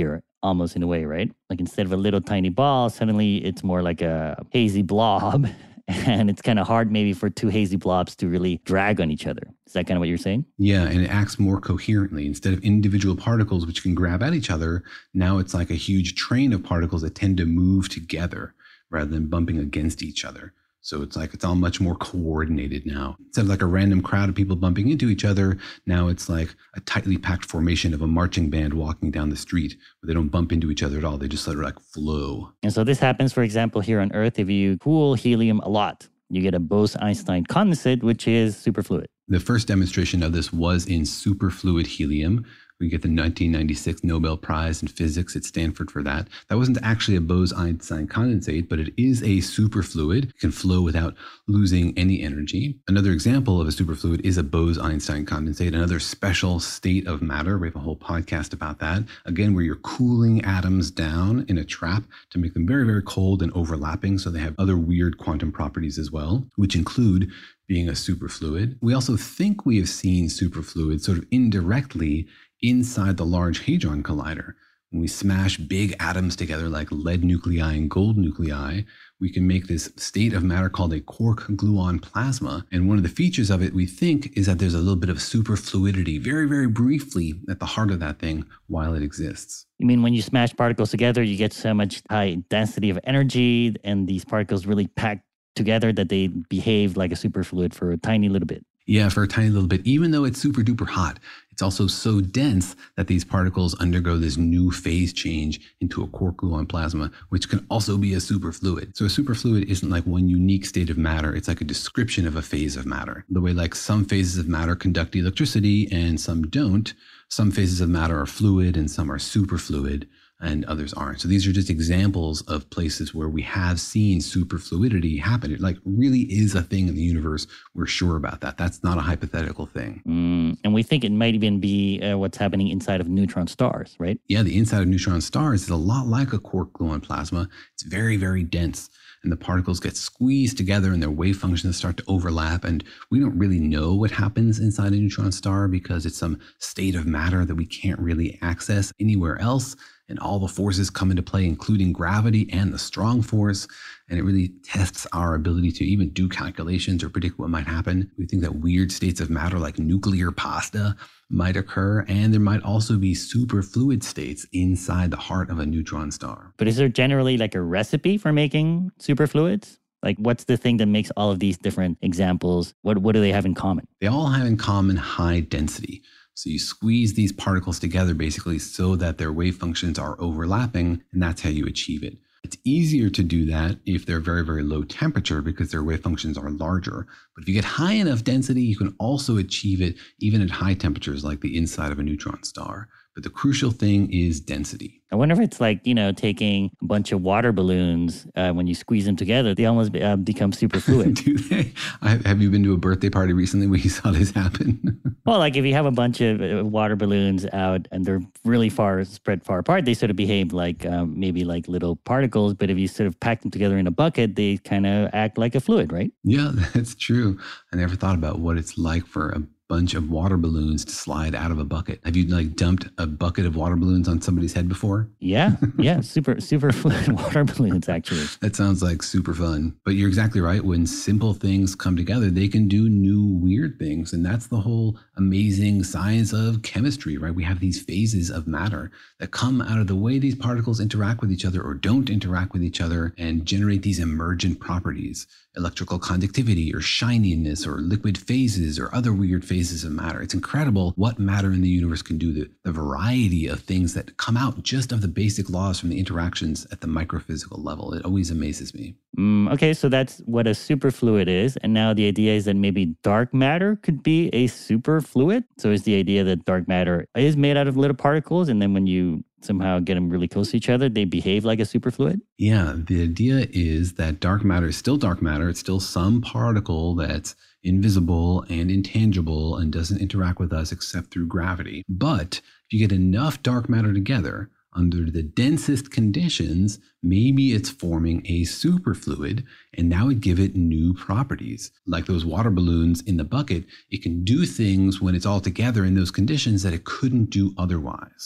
S5: almost in a way, right? Like instead of a little tiny ball, suddenly it's more like a hazy blob. And it's kind of hard maybe for two hazy blobs to really drag on each other. Is that kind of what you're saying?
S1: Yeah, and it acts more coherently. Instead of individual particles which can grab at each other, now it's like a huge train of particles that tend to move together rather than bumping against each other. So it's like it's all much more coordinated now. Instead of like a random crowd of people bumping into each other, now it's like a tightly packed formation of a marching band walking down the street where they don't bump into each other at all. They just let it like flow.
S5: And so this happens, for example, here on Earth, if you cool helium a lot, you get a Bose-Einstein condensate, which is superfluid.
S1: The first demonstration of this was in superfluid helium. We get the 1996 Nobel Prize in Physics at Stanford for that. That wasn't actually a Bose-Einstein condensate, but it is a superfluid. It can flow without losing any energy. Another example of a superfluid is a Bose-Einstein condensate, another special state of matter. We have a whole podcast about that. Again, where you're cooling atoms down in a trap to make them very, very cold and overlapping, so they have other weird quantum properties as well, which include being a superfluid. We also think we have seen superfluid sort of indirectly inside the Large Hadron Collider. When we smash big atoms together like lead nuclei and gold nuclei, we can make this state of matter called a quark-gluon plasma. And one of the features of it, we think, is that there's a little bit of superfluidity, very, very briefly, at the heart of that thing while it exists.
S5: You mean when you smash particles together, you get so much high density of energy, and these particles really pack together that they behave like a superfluid for a tiny little bit?
S1: Yeah, for a tiny little bit. Even though it's super duper hot, it's also so dense that these particles undergo this new phase change into a quark-gluon plasma, which can also be a superfluid. So a superfluid isn't like one unique state of matter. It's like a description of a phase of matter. The way like some phases of matter conduct electricity and some don't. Some phases of matter are fluid and some are superfluid, and others aren't. So these are just examples of places where we have seen superfluidity happen. It like really is a thing in the universe. We're sure about that. That's not a hypothetical thing.
S5: And we think it might even be what's happening inside of neutron stars, right?
S1: Yeah, the inside of neutron stars is a lot like a quark-gluon plasma. It's very, very dense. And the particles get squeezed together and their wave functions start to overlap. And we don't really know what happens inside a neutron star because it's some state of matter that we can't really access anywhere else. And all the forces come into play, including gravity and the strong force. And it really tests our ability to even do calculations or predict what might happen. We think that weird states of matter like nuclear pasta might occur. And there might also be superfluid states inside the heart of a neutron star.
S5: But is there generally like a recipe for making superfluids? Like what's the thing that makes all of these different examples? What do they have in common?
S1: They all have in common high density. So you squeeze these particles together basically so that their wave functions are overlapping, and that's how you achieve it. It's easier to do that if they're very, very low temperature because their wave functions are larger. But if you get high enough density, you can also achieve it even at high temperatures like the inside of a neutron star. But the crucial thing is density.
S5: I wonder if it's like, taking a bunch of water balloons, when you squeeze them together, they almost become superfluid.
S1: Do they? Have you been to a birthday party recently where you saw this happen?
S5: Well, like if you have a bunch of water balloons out and they're really spread far apart, they sort of behave like maybe like little particles. But if you sort of pack them together in a bucket, they kind of act like a fluid, right?
S1: Yeah, that's true. I never thought about what it's like for a bunch of water balloons to slide out of a bucket. Have you like dumped a bucket of water balloons on somebody's head before?
S5: Yeah, super fluid water balloons actually.
S1: That sounds like super fun. But you're exactly right. When simple things come together, they can do new weird things. And that's the whole amazing science of chemistry, right? We have these phases of matter that come out of the way these particles interact with each other or don't interact with each other and generate these emergent properties. Electrical conductivity or shininess or liquid phases or other weird phases of matter. It's incredible what matter in the universe can do, the variety of things that come out just of the basic laws from the interactions at the microphysical level. It always amazes me.
S5: Okay, so that's what a superfluid is. And now the idea is that maybe dark matter could be a superfluid. So is the idea that dark matter is made out of little particles, and then when you somehow get them really close to each other, they behave like a superfluid?
S1: Yeah, the idea is that dark matter is still dark matter. It's still some particle that's invisible and intangible and doesn't interact with us except through gravity. But if you get enough dark matter together, under the densest conditions, maybe it's forming a superfluid, and now it give it new properties. Like those water balloons in the bucket, it can do things when it's all together in those conditions that it couldn't do otherwise.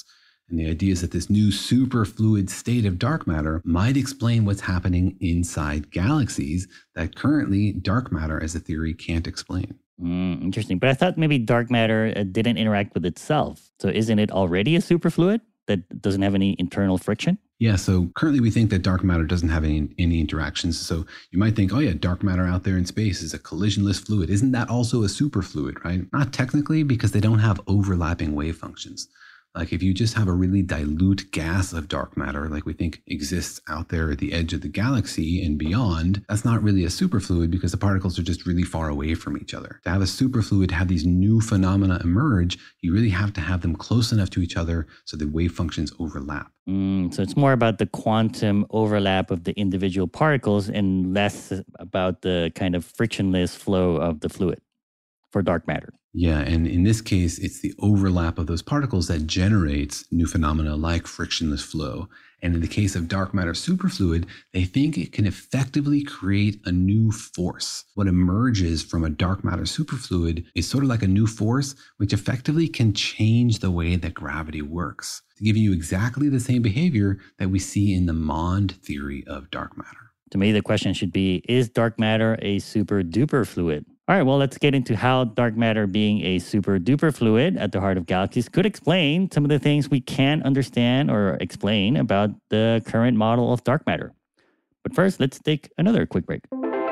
S1: And the idea is that this new superfluid state of dark matter might explain what's happening inside galaxies that currently dark matter as a theory can't explain.
S5: Interesting. But I thought maybe dark matter didn't interact with itself. So isn't it already a superfluid that doesn't have any internal friction?
S1: Yeah, so currently we think that dark matter doesn't have any interactions. So you might think, oh yeah, dark matter out there in space is a collisionless fluid. Isn't that also a superfluid, right? Not technically, because they don't have overlapping wave functions. Like if you just have a really dilute gas of dark matter, like we think exists out there at the edge of the galaxy and beyond, that's not really a superfluid because the particles are just really far away from each other. To have a superfluid have these new phenomena emerge, you really have to have them close enough to each other so the wave functions overlap.
S5: So it's more about the quantum overlap of the individual particles and less about the kind of frictionless flow of the fluid for dark matter.
S1: Yeah, and in this case, it's the overlap of those particles that generates new phenomena like frictionless flow. And in the case of dark matter superfluid, they think it can effectively create a new force. What emerges from a dark matter superfluid is sort of like a new force, which effectively can change the way that gravity works, giving you exactly the same behavior that we see in the Mond theory of dark matter.
S5: To me, the question should be, is dark matter a super duper fluid? All right, well, let's get into how dark matter being a super duper fluid at the heart of galaxies could explain some of the things we can't understand or explain about the current model of dark matter. But first, let's take another quick break.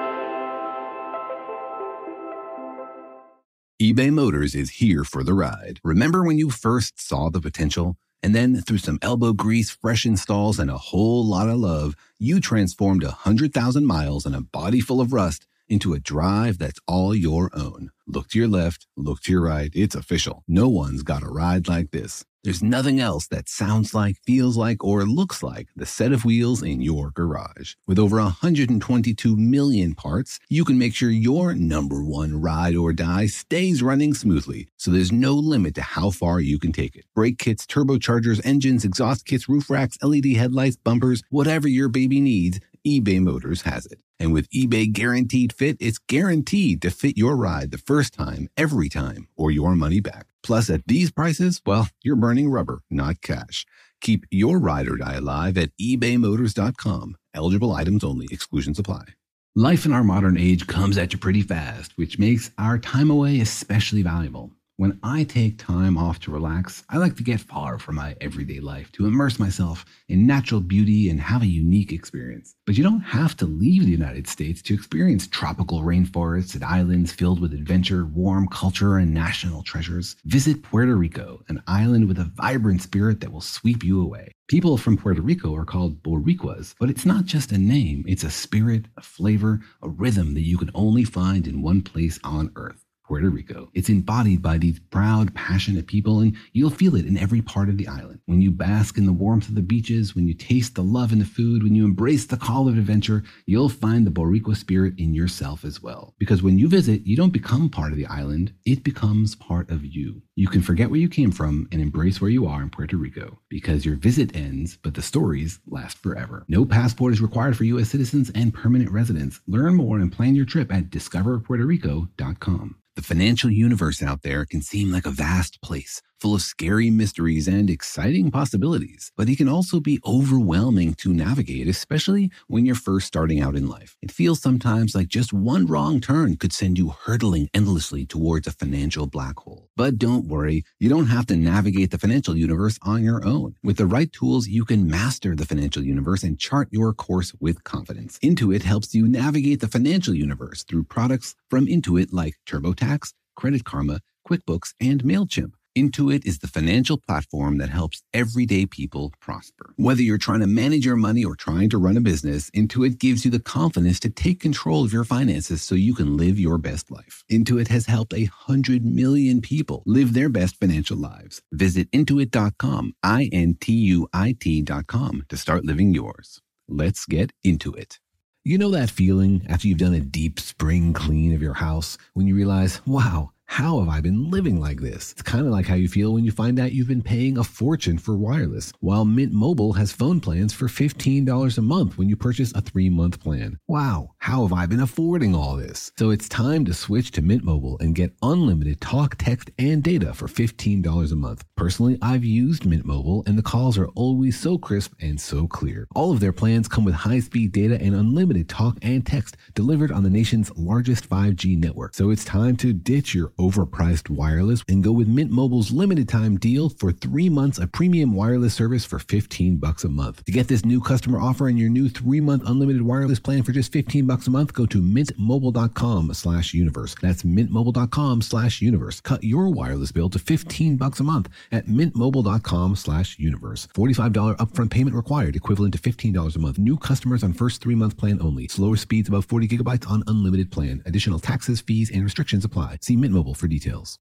S1: eBay Motors is here for the ride. Remember when you first saw the potential? And then through some elbow grease, fresh installs, and a whole lot of love, you transformed 100,000 miles and a body full of rust into a drive that's all your own. Look to your left, look to your right. It's official. No one's got a ride like this. There's nothing else that sounds like, feels like, or looks like the set of wheels in your garage. With over 122 million parts, you can make sure your number one ride or die stays running smoothly, so there's no limit to how far you can take it. Brake kits, turbochargers, engines, exhaust kits, roof racks, LED headlights, bumpers, whatever your baby needs, eBay Motors has it. And with eBay Guaranteed Fit, it's guaranteed to fit your ride the first time, every time, or your money back. Plus, at these prices, well, you're burning rubber, not cash. Keep your ride or die alive at ebaymotors.com. Eligible items only. Exclusions apply. Life in our modern age comes at you pretty fast, which makes our time away especially valuable. When I take time off to relax, I like to get far from my everyday life, to immerse myself in natural beauty and have a unique experience. But you don't have to leave the United States to experience tropical rainforests and islands filled with adventure, warm culture, and national treasures. Visit Puerto Rico, an island with a vibrant spirit that will sweep you away. People from Puerto Rico are called Boricuas, but it's not just a name, it's a spirit, a flavor, a rhythm that you can only find in one place on Earth. Puerto Rico. It's embodied by these proud, passionate people, and you'll feel it in every part of the island. When you bask in the warmth of the beaches, when you taste the love in the food, when you embrace the call of adventure, you'll find the Boricua spirit in yourself as well. Because when you visit, you don't become part of the island, it becomes part of you. You can forget where you came from and embrace where you are in Puerto Rico, because your visit ends, but the stories last forever. No passport is required for U.S. citizens and permanent residents. Learn more and plan your trip at discoverpuertorico.com. The financial universe out there can seem like a vast place, full of scary mysteries and exciting possibilities, but it can also be overwhelming to navigate, especially when you're first starting out in life. It feels sometimes like just one wrong turn could send you hurtling endlessly towards a financial black hole. But don't worry, you don't have to navigate the financial universe on your own. With the right tools, you can master the financial universe and chart your course with confidence. Intuit helps you navigate the financial universe through products from Intuit like TurboTax, Credit Karma, QuickBooks, and MailChimp. Intuit is the financial platform that helps everyday people prosper. Whether you're trying to manage your money or trying to run a business, Intuit gives you the confidence to take control of your finances so you can live your best life. Intuit has helped 100 million people live their best financial lives. Visit Intuit.com, INTUIT.com, to start living yours. Let's get into it. You know that feeling after you've done a deep spring clean of your house when you realize, wow, how have I been living like this? It's kind of like how you feel when you find out you've been paying a fortune for wireless, while Mint Mobile has phone plans for $15 a month when you purchase a 3-month plan. Wow, how have I been affording all this? So it's time to switch to Mint Mobile and get unlimited talk, text, and data for $15 a month. Personally, I've used Mint Mobile, and the calls are always so crisp and so clear. All of their plans come with high-speed data and unlimited talk and text delivered on the nation's largest 5G network. So it's time to ditch your overpriced wireless and go with Mint Mobile's limited time deal for 3 months of premium wireless service for $15 a month. To get this new customer offer and your new 3-month unlimited wireless plan for just $15 a month, go to mintmobile.com/universe. That's mintmobile.com/universe. Cut your wireless bill to $15 a month at mintmobile.com/universe. $45 upfront payment required, equivalent to $15 a month. New customers on first 3-month plan only. Slower speeds above 40 gigabytes on unlimited plan. Additional taxes, fees, and restrictions apply. See Mint Mobile for details.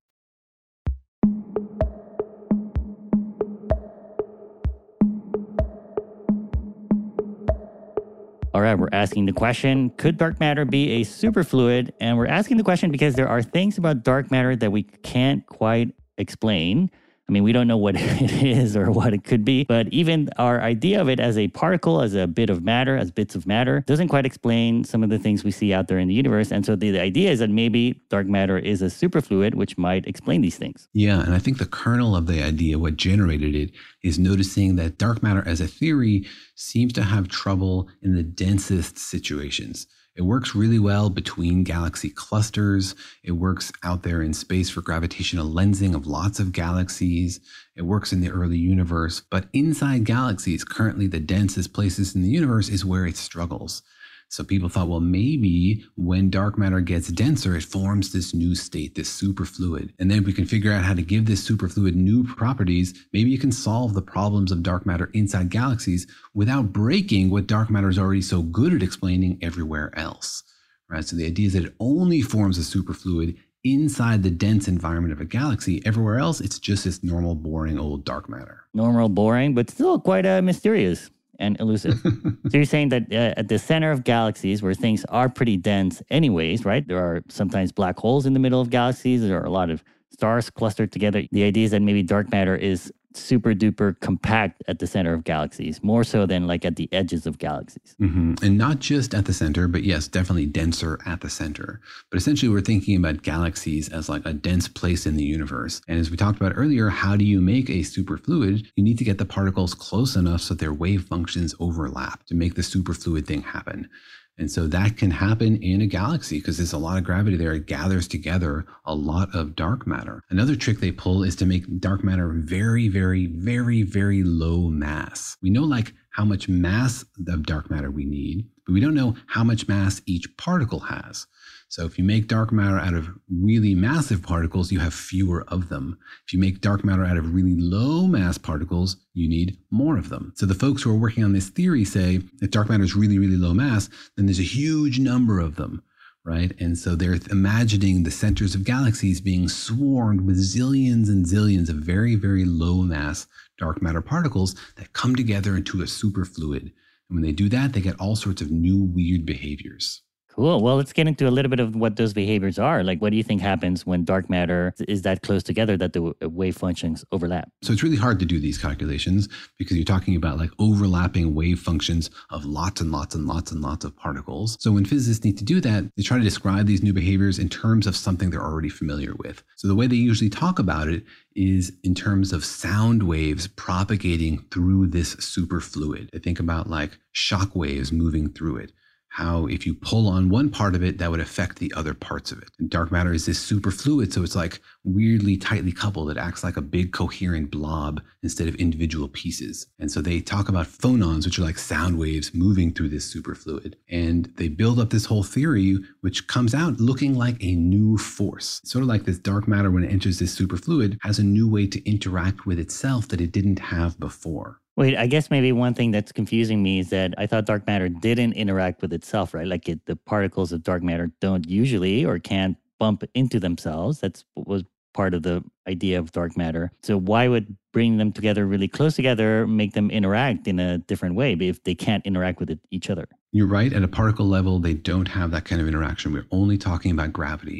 S5: All right, we're asking the question, could dark matter be a superfluid? And we're asking the question because there are things about dark matter that we can't quite explain. I mean, we don't know what it is or what it could be, but even our idea of it as a particle, as a bit of matter, as bits of matter, doesn't quite explain some of the things we see out there in the universe. And so the idea is that maybe dark matter is a superfluid, which might explain these things.
S1: Yeah, and I think the kernel of the idea, what generated it, is noticing that dark matter as a theory seems to have trouble in the densest situations. It works really well between galaxy clusters. It works out there in space for gravitational lensing of lots of galaxies. It works in the early universe. But inside galaxies, currently the densest places in the universe, is where it struggles. So people thought, well, maybe when dark matter gets denser, it forms this new state, this superfluid. And then if we can figure out how to give this superfluid new properties, maybe you can solve the problems of dark matter inside galaxies without breaking what dark matter is already so good at explaining everywhere else, right? So the idea is that it only forms a superfluid inside the dense environment of a galaxy. Everywhere else, it's just this normal, boring old dark matter.
S5: Normal, boring, but still quite mysterious and elusive. So you're saying that at the center of galaxies, where things are pretty dense anyways, right? There are sometimes black holes in the middle of galaxies. There are a lot of stars clustered together. The idea is that maybe dark matter is super duper compact at the center of galaxies, more so than like at the edges of galaxies.
S1: Mm-hmm. And not just at the center, but yes, definitely denser at the center. But essentially, we're thinking about galaxies as like a dense place in the universe. And as we talked about earlier, how do you make a superfluid? You need to get the particles close enough so their wave functions overlap to make the superfluid thing happen. And so that can happen in a galaxy because there's a lot of gravity there. It gathers together a lot of dark matter. Another trick they pull is to make dark matter very, very, very, very low mass. We know like how much mass of dark matter we need, but we don't know how much mass each particle has. So if you make dark matter out of really massive particles, you have fewer of them. If you make dark matter out of really low mass particles, you need more of them. So the folks who are working on this theory say if dark matter is really, really low mass, then there's a huge number of them, right? And so they're imagining the centers of galaxies being swarmed with zillions and zillions of very, very low mass dark matter particles that come together into a superfluid. And when they do that, they get all sorts of new weird behaviors.
S5: Cool. Well, let's get into a little bit of what those behaviors are. Like, what do you think happens when dark matter is that close together that the wave functions overlap?
S1: So it's really hard to do these calculations because you're talking about like overlapping wave functions of lots and lots and lots and lots of particles. So when physicists need to do that, they try to describe these new behaviors in terms of something they're already familiar with. So the way they usually talk about it is in terms of sound waves propagating through this superfluid. They think about like shock waves moving through it. How if you pull on one part of it, that would affect the other parts of it. And dark matter is this superfluid, so it's like weirdly tightly coupled. It acts like a big coherent blob instead of individual pieces. And so they talk about phonons, which are like sound waves moving through this superfluid. And they build up this whole theory, which comes out looking like a new force. Sort of like this dark matter, when it enters this superfluid, has a new way to interact with itself that it didn't have before.
S5: Wait, I guess maybe one thing that's confusing me is that I thought dark matter didn't interact with itself, right? Like the particles of dark matter don't usually or can't bump into themselves. That's what was part of the idea of dark matter. So why would bringing them together really close together make them interact in a different way if they can't interact with each other?
S1: You're right. At a particle level, they don't have that kind of interaction. We're only talking about gravity.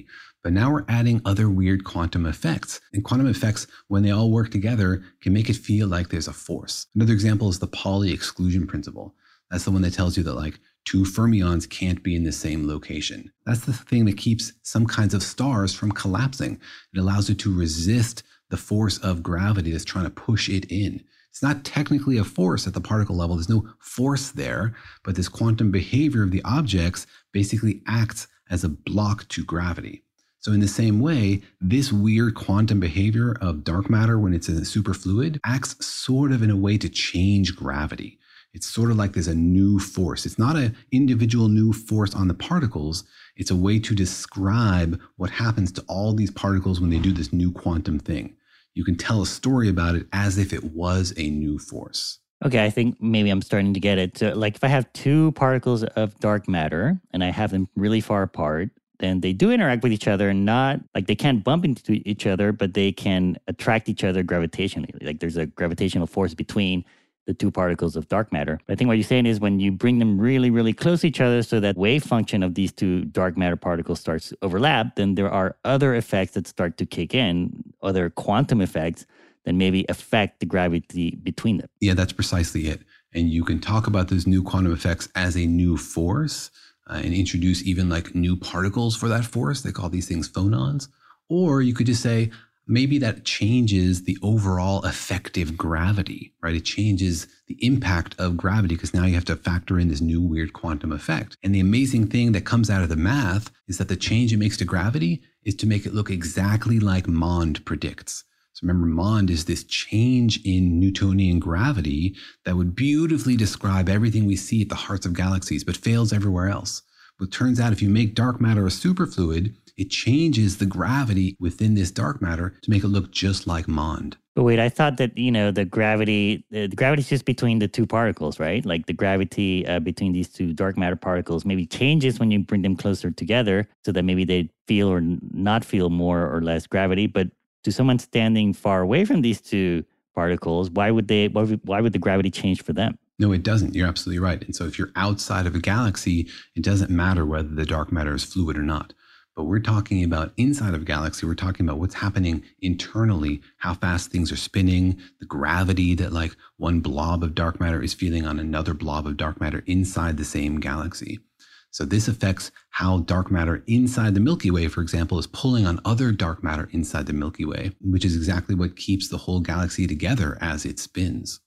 S1: But now we're adding other weird quantum effects. And quantum effects, when they all work together, can make it feel like there's a force. Another example is the Pauli exclusion principle. That's the one that tells you that like two fermions can't be in the same location. That's the thing that keeps some kinds of stars from collapsing. It allows it to resist the force of gravity that's trying to push it in. It's not technically a force at the particle level. There's no force there, but this quantum behavior of the objects basically acts as a block to gravity. So in the same way, this weird quantum behavior of dark matter when it's in a superfluid acts sort of in a way to change gravity. It's sort of like there's a new force. It's not an individual new force on the particles. It's a way to describe what happens to all these particles when they do this new quantum thing. You can tell a story about it as if it was a new force.
S5: Okay, I think maybe I'm starting to get it. So, like if I have two particles of dark matter and I have them really far apart, then they do interact with each other, not like they can't bump into each other, but they can attract each other gravitationally. Like there's a gravitational force between the two particles of dark matter. But I think what you're saying is when you bring them really, really close to each other so that wave function of these two dark matter particles starts to overlap, then there are other effects that start to kick in, other quantum effects that maybe affect the gravity between them.
S1: Yeah, that's precisely it. And you can talk about those new quantum effects as a new force and introduce even like new particles for that force. They call these things phonons. Or you could just say, maybe that changes the overall effective gravity, right? It changes the impact of gravity because now you have to factor in this new weird quantum effect. And the amazing thing that comes out of the math is that the change it makes to gravity is to make it look exactly like Mond predicts. So remember, Mond is this change in Newtonian gravity that would beautifully describe everything we see at the hearts of galaxies, but fails everywhere else. But it turns out if you make dark matter a superfluid, it changes the gravity within this dark matter to make it look just like Mond.
S5: But wait, I thought that, the gravity is just between the two particles, right? Like the gravity between these two dark matter particles maybe changes when you bring them closer together so that maybe they feel or not feel more or less gravity. But to someone standing far away from these two particles, why would the gravity change for them?
S1: No, it doesn't. You're absolutely right. And so if you're outside of a galaxy, it doesn't matter whether the dark matter is fluid or not. But we're talking about inside of a galaxy. We're talking about what's happening internally, how fast things are spinning, the gravity that like one blob of dark matter is feeling on another blob of dark matter inside the same galaxy. So this affects how dark matter inside the Milky Way, for example, is pulling on other dark matter inside the Milky Way, which is exactly what keeps the whole galaxy together as it spins.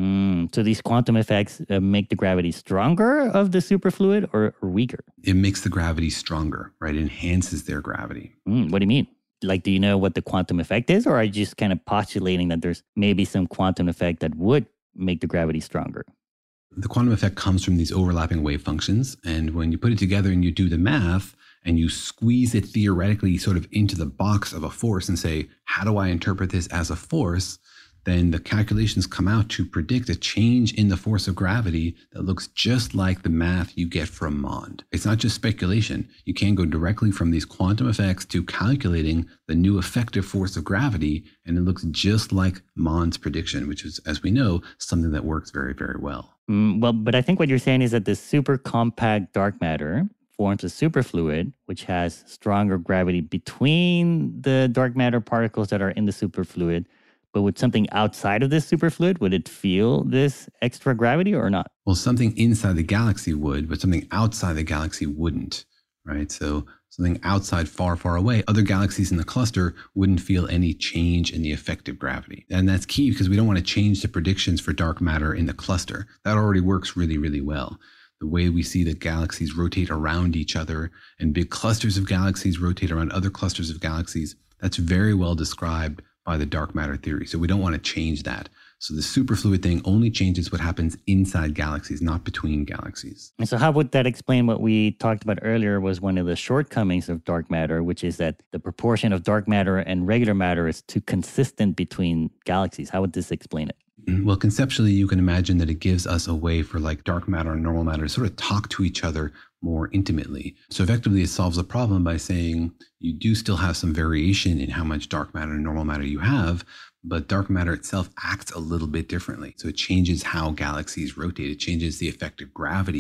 S5: So these quantum effects make the gravity stronger of the superfluid or weaker?
S1: It makes the gravity stronger, right? It enhances their gravity.
S5: What do you mean? Like, do you know what the quantum effect is, or are you just kind of postulating that there's maybe some quantum effect that would make the gravity stronger?
S1: The quantum effect comes from these overlapping wave functions. And when you put it together and you do the math and you squeeze it theoretically sort of into the box of a force and say, how do I interpret this as a force? Then the calculations come out to predict a change in the force of gravity that looks just like the math you get from Mond. It's not just speculation. You can go directly from these quantum effects to calculating the new effective force of gravity, and it looks just like Mond's prediction, which is, as we know, something that works very, very well.
S5: But I think what you're saying is that the super compact dark matter forms a superfluid, which has stronger gravity between the dark matter particles that are in the superfluid. But would something outside of this superfluid, would it feel this extra gravity or not?
S1: Well, something inside the galaxy would, but something outside the galaxy wouldn't, right? So something outside far, far away, other galaxies in the cluster wouldn't feel any change in the effective gravity. And that's key because we don't want to change the predictions for dark matter in the cluster. That already works really, really well. The way we see that galaxies rotate around each other and big clusters of galaxies rotate around other clusters of galaxies, that's very well described by the dark matter theory. So we don't want to change that. So the superfluid thing only changes what happens inside galaxies, not between galaxies.
S5: And so how would that explain what we talked about earlier was one of the shortcomings of dark matter, which is that the proportion of dark matter and regular matter is too consistent between galaxies? How would this explain it?
S1: Well, conceptually, you can imagine that it gives us a way for like dark matter and normal matter to sort of talk to each other more intimately. So effectively, it solves the problem by saying you do still have some variation in how much dark matter and normal matter you have, but dark matter itself acts a little bit differently. So it changes how galaxies rotate. It changes the effective gravity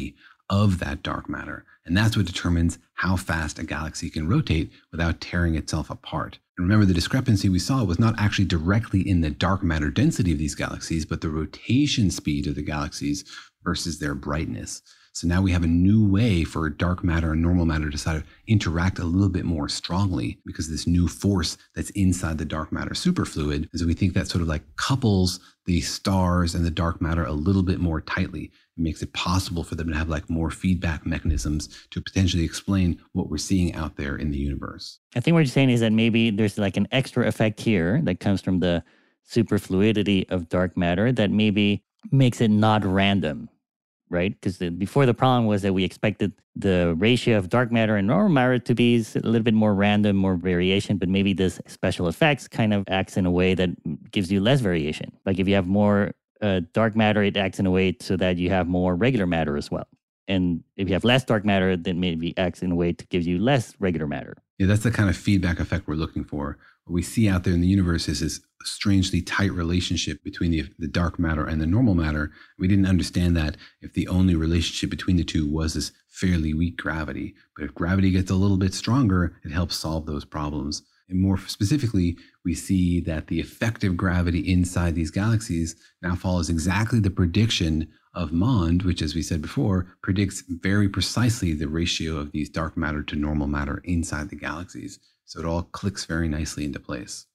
S1: of that dark matter. And that's what determines how fast a galaxy can rotate without tearing itself apart. And remember, the discrepancy we saw was not actually directly in the dark matter density of these galaxies, but the rotation speed of the galaxies versus their brightness. So now we have a new way for dark matter and normal matter to sort of interact a little bit more strongly because of this new force that's inside the dark matter superfluid. And so we think that sort of like couples the stars and the dark matter a little bit more tightly. It makes it possible for them to have like more feedback mechanisms to potentially explain what we're seeing out there in the universe.
S5: I think what you're saying is that maybe there's like an extra effect here that comes from the superfluidity of dark matter that maybe makes it not random. Right? Because before the problem was that we expected the ratio of dark matter and normal matter to be a little bit more random, more variation, but maybe this special effects kind of acts in a way that gives you less variation. Like if you have more dark matter, it acts in a way so that you have more regular matter as well. And if you have less dark matter, then maybe acts in a way to give you less regular matter.
S1: Yeah, that's the kind of feedback effect we're looking for. What we see out there in the universe is this strangely tight relationship between the dark matter and the normal matter. We didn't understand that if the only relationship between the two was this fairly weak gravity. But if gravity gets a little bit stronger, it helps solve those problems. And more specifically, we see that the effective gravity inside these galaxies now follows exactly the prediction of Mond, which, as we said before, predicts very precisely the ratio of these dark matter to normal matter inside the galaxies. So it all clicks very nicely into place.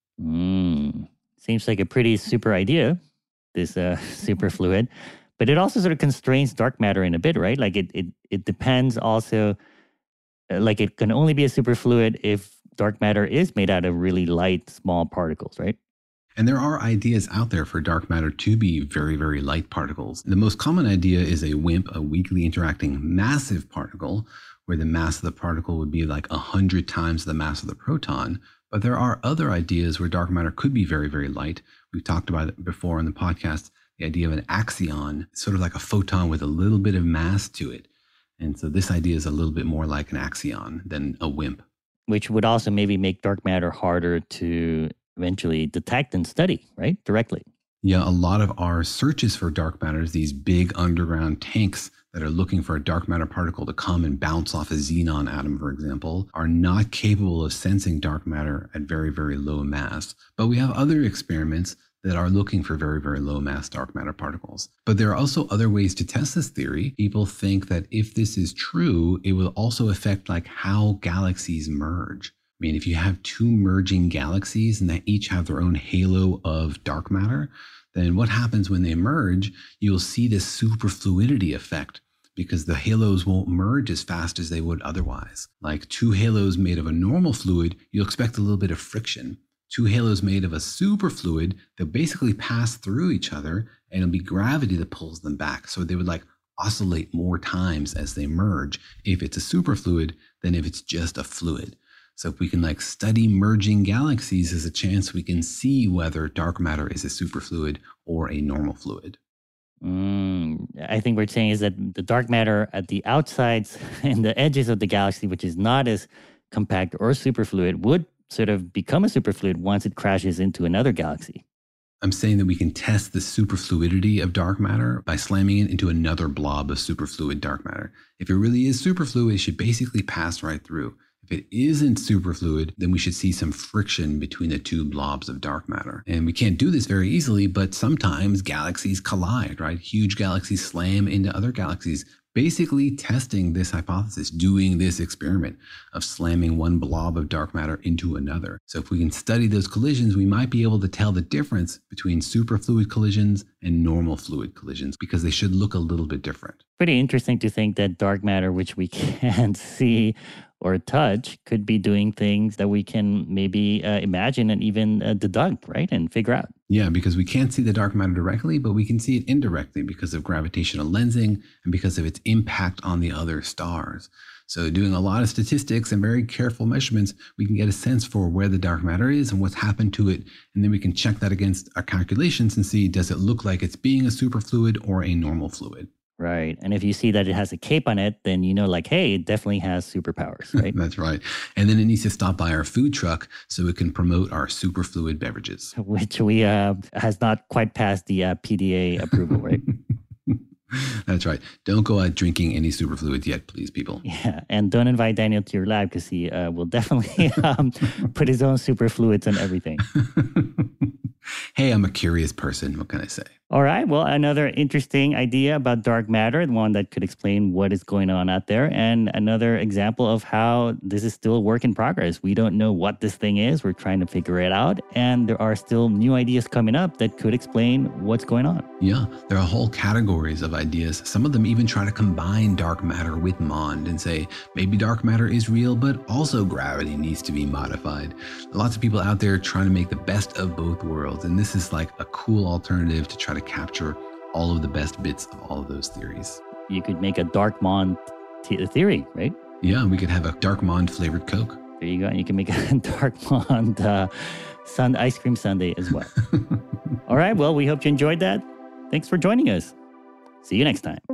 S5: Seems like a pretty super idea, this superfluid. But it also sort of constrains dark matter in a bit, right? Like it depends also, like it can only be a superfluid if dark matter is made out of really light, small particles, right?
S1: And there are ideas out there for dark matter to be very, very light particles. The most common idea is a WIMP, a weakly interacting massive particle, where the mass of the particle would be like 100 times the mass of the proton. But there are other ideas where dark matter could be very, very light. We've talked about it before in the podcast, the idea of an axion, sort of like a photon with a little bit of mass to it. And so this idea is a little bit more like an axion than a WIMP.
S5: Which would also maybe make dark matter harder to eventually detect and study, right? Directly.
S1: Yeah, a lot of our searches for dark matter, these big underground tanks that are looking for a dark matter particle to come and bounce off a xenon atom, for example, are not capable of sensing dark matter at very, very low mass. But we have other experiments that are looking for very, very low mass dark matter particles. But there are also other ways to test this theory. People think that if this is true, it will also affect like how galaxies merge. I mean, if you have two merging galaxies and they each have their own halo of dark matter, then what happens when they merge, you'll see this superfluidity effect because the halos won't merge as fast as they would otherwise. Like two halos made of a normal fluid, you'll expect a little bit of friction. Two halos made of a superfluid, they'll basically pass through each other and it'll be gravity that pulls them back. So they would like oscillate more times as they merge if it's a superfluid than if it's just a fluid. So if we can like study merging galaxies, there's a chance we can see whether dark matter is a superfluid or a normal fluid.
S5: I think what we're saying is that the dark matter at the outsides and the edges of the galaxy, which is not as compact or superfluid, would sort of become a superfluid once it crashes into another galaxy.
S1: I'm saying that we can test the superfluidity of dark matter by slamming it into another blob of superfluid dark matter. If it really is superfluid, it should basically pass right through. If it isn't superfluid, then we should see some friction between the two blobs of dark matter. And we can't do this very easily, but sometimes galaxies collide, right? Huge galaxies slam into other galaxies, basically testing this hypothesis, doing this experiment of slamming one blob of dark matter into another. So if we can study those collisions, we might be able to tell the difference between superfluid collisions and normal fluid collisions because they should look a little bit different.
S5: Pretty interesting to think that dark matter, which we can't see or touch, could be doing things that we can maybe imagine and even deduct, right? And figure out.
S1: Yeah, because we can't see the dark matter directly, but we can see it indirectly because of gravitational lensing and because of its impact on the other stars. So doing a lot of statistics and very careful measurements, we can get a sense for where the dark matter is and what's happened to it. And then we can check that against our calculations and see, does it look like it's being a superfluid or a normal fluid?
S5: Right. And if you see that it has a cape on it, then you know, like, hey, it definitely has superpowers, right?
S1: That's right. And then it needs to stop by our food truck so it can promote our superfluid beverages.
S5: Which we has not quite passed the PDA approval, right?
S1: That's right. Don't go out drinking any superfluids yet, please, people.
S5: Yeah, and don't invite Daniel to your lab because he will definitely put his own superfluids on everything.
S1: Hey, I'm a curious person. What can I say?
S5: All right. Well, another interesting idea about dark matter, one that could explain what is going on out there, and another example of how this is still a work in progress. We don't know what this thing is. We're trying to figure it out, and there are still new ideas coming up that could explain what's going on.
S1: Yeah, there are whole categories of ideas. Some of them even try to combine dark matter with MOND and say maybe dark matter is real, but also gravity needs to be modified. Lots of people out there trying to make the best of both worlds, and this is like a cool alternative to try to capture all of the best bits of all of those theories.
S5: You could make a dark MOND theory, right?
S1: Yeah, we could have a dark MOND flavored Coke.
S5: There you go. You can make a dark MOND ice cream sundae as well. All right. Well, we hope you enjoyed that. Thanks for joining us. See you next time.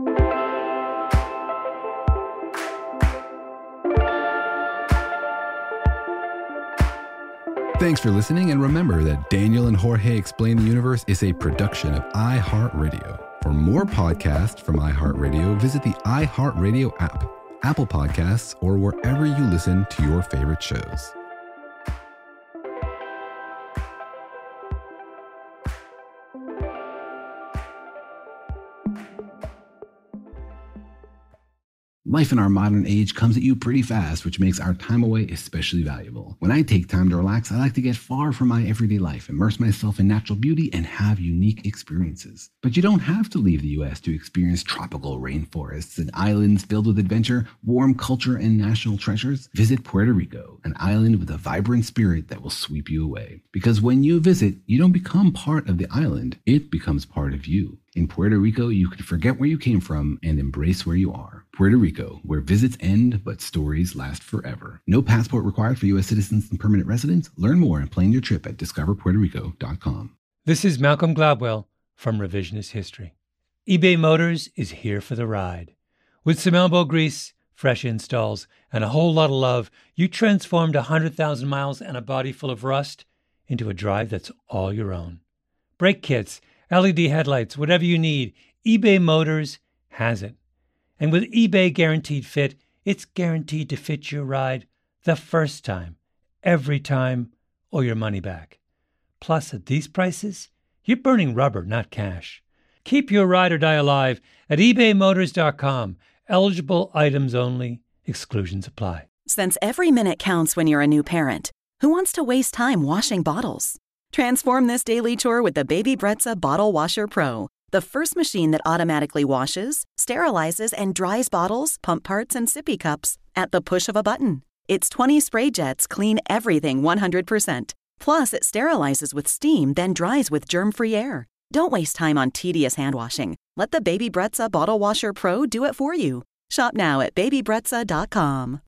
S1: Thanks for listening, and remember that Daniel and Jorge Explain the Universe is a production of iHeartRadio. For more podcasts from iHeartRadio, visit the iHeartRadio app, Apple Podcasts, or wherever you listen to your favorite shows. Life in our modern age comes at you pretty fast, which makes our time away especially valuable. When I take time to relax, I like to get far from my everyday life, immerse myself in natural beauty, and have unique experiences. But you don't have to leave the U.S. to experience tropical rainforests and islands filled with adventure, warm culture, and national treasures. Visit Puerto Rico, an island with a vibrant spirit that will sweep you away. Because when you visit, you don't become part of the island, it becomes part of you. In Puerto Rico, you can forget where you came from and embrace where you are. Puerto Rico, where visits end, but stories last forever. No passport required for U.S. citizens and permanent residents. Learn more and plan your trip at discoverpuertorico.com.
S13: This is Malcolm Gladwell from Revisionist History. eBay Motors is here for the ride. With some elbow grease, fresh installs, and a whole lot of love, you transformed 100,000 miles and a body full of rust into a drive that's all your own. Brake kits, LED headlights, whatever you need, eBay Motors has it. And with eBay Guaranteed Fit, it's guaranteed to fit your ride the first time, every time, or your money back. Plus, at these prices, you're burning rubber, not cash. Keep your ride or die alive at ebaymotors.com. Eligible items only. Exclusions apply.
S14: Since every minute counts when you're a new parent, who wants to waste time washing bottles? Transform this daily chore with the Baby Brezza Bottle Washer Pro, the first machine that automatically washes, sterilizes, and dries bottles, pump parts, and sippy cups at the push of a button. Its 20 spray jets clean everything 100%. Plus, it sterilizes with steam, then dries with germ-free air. Don't waste time on tedious hand washing. Let the Baby Brezza Bottle Washer Pro do it for you. Shop now at babybrezza.com.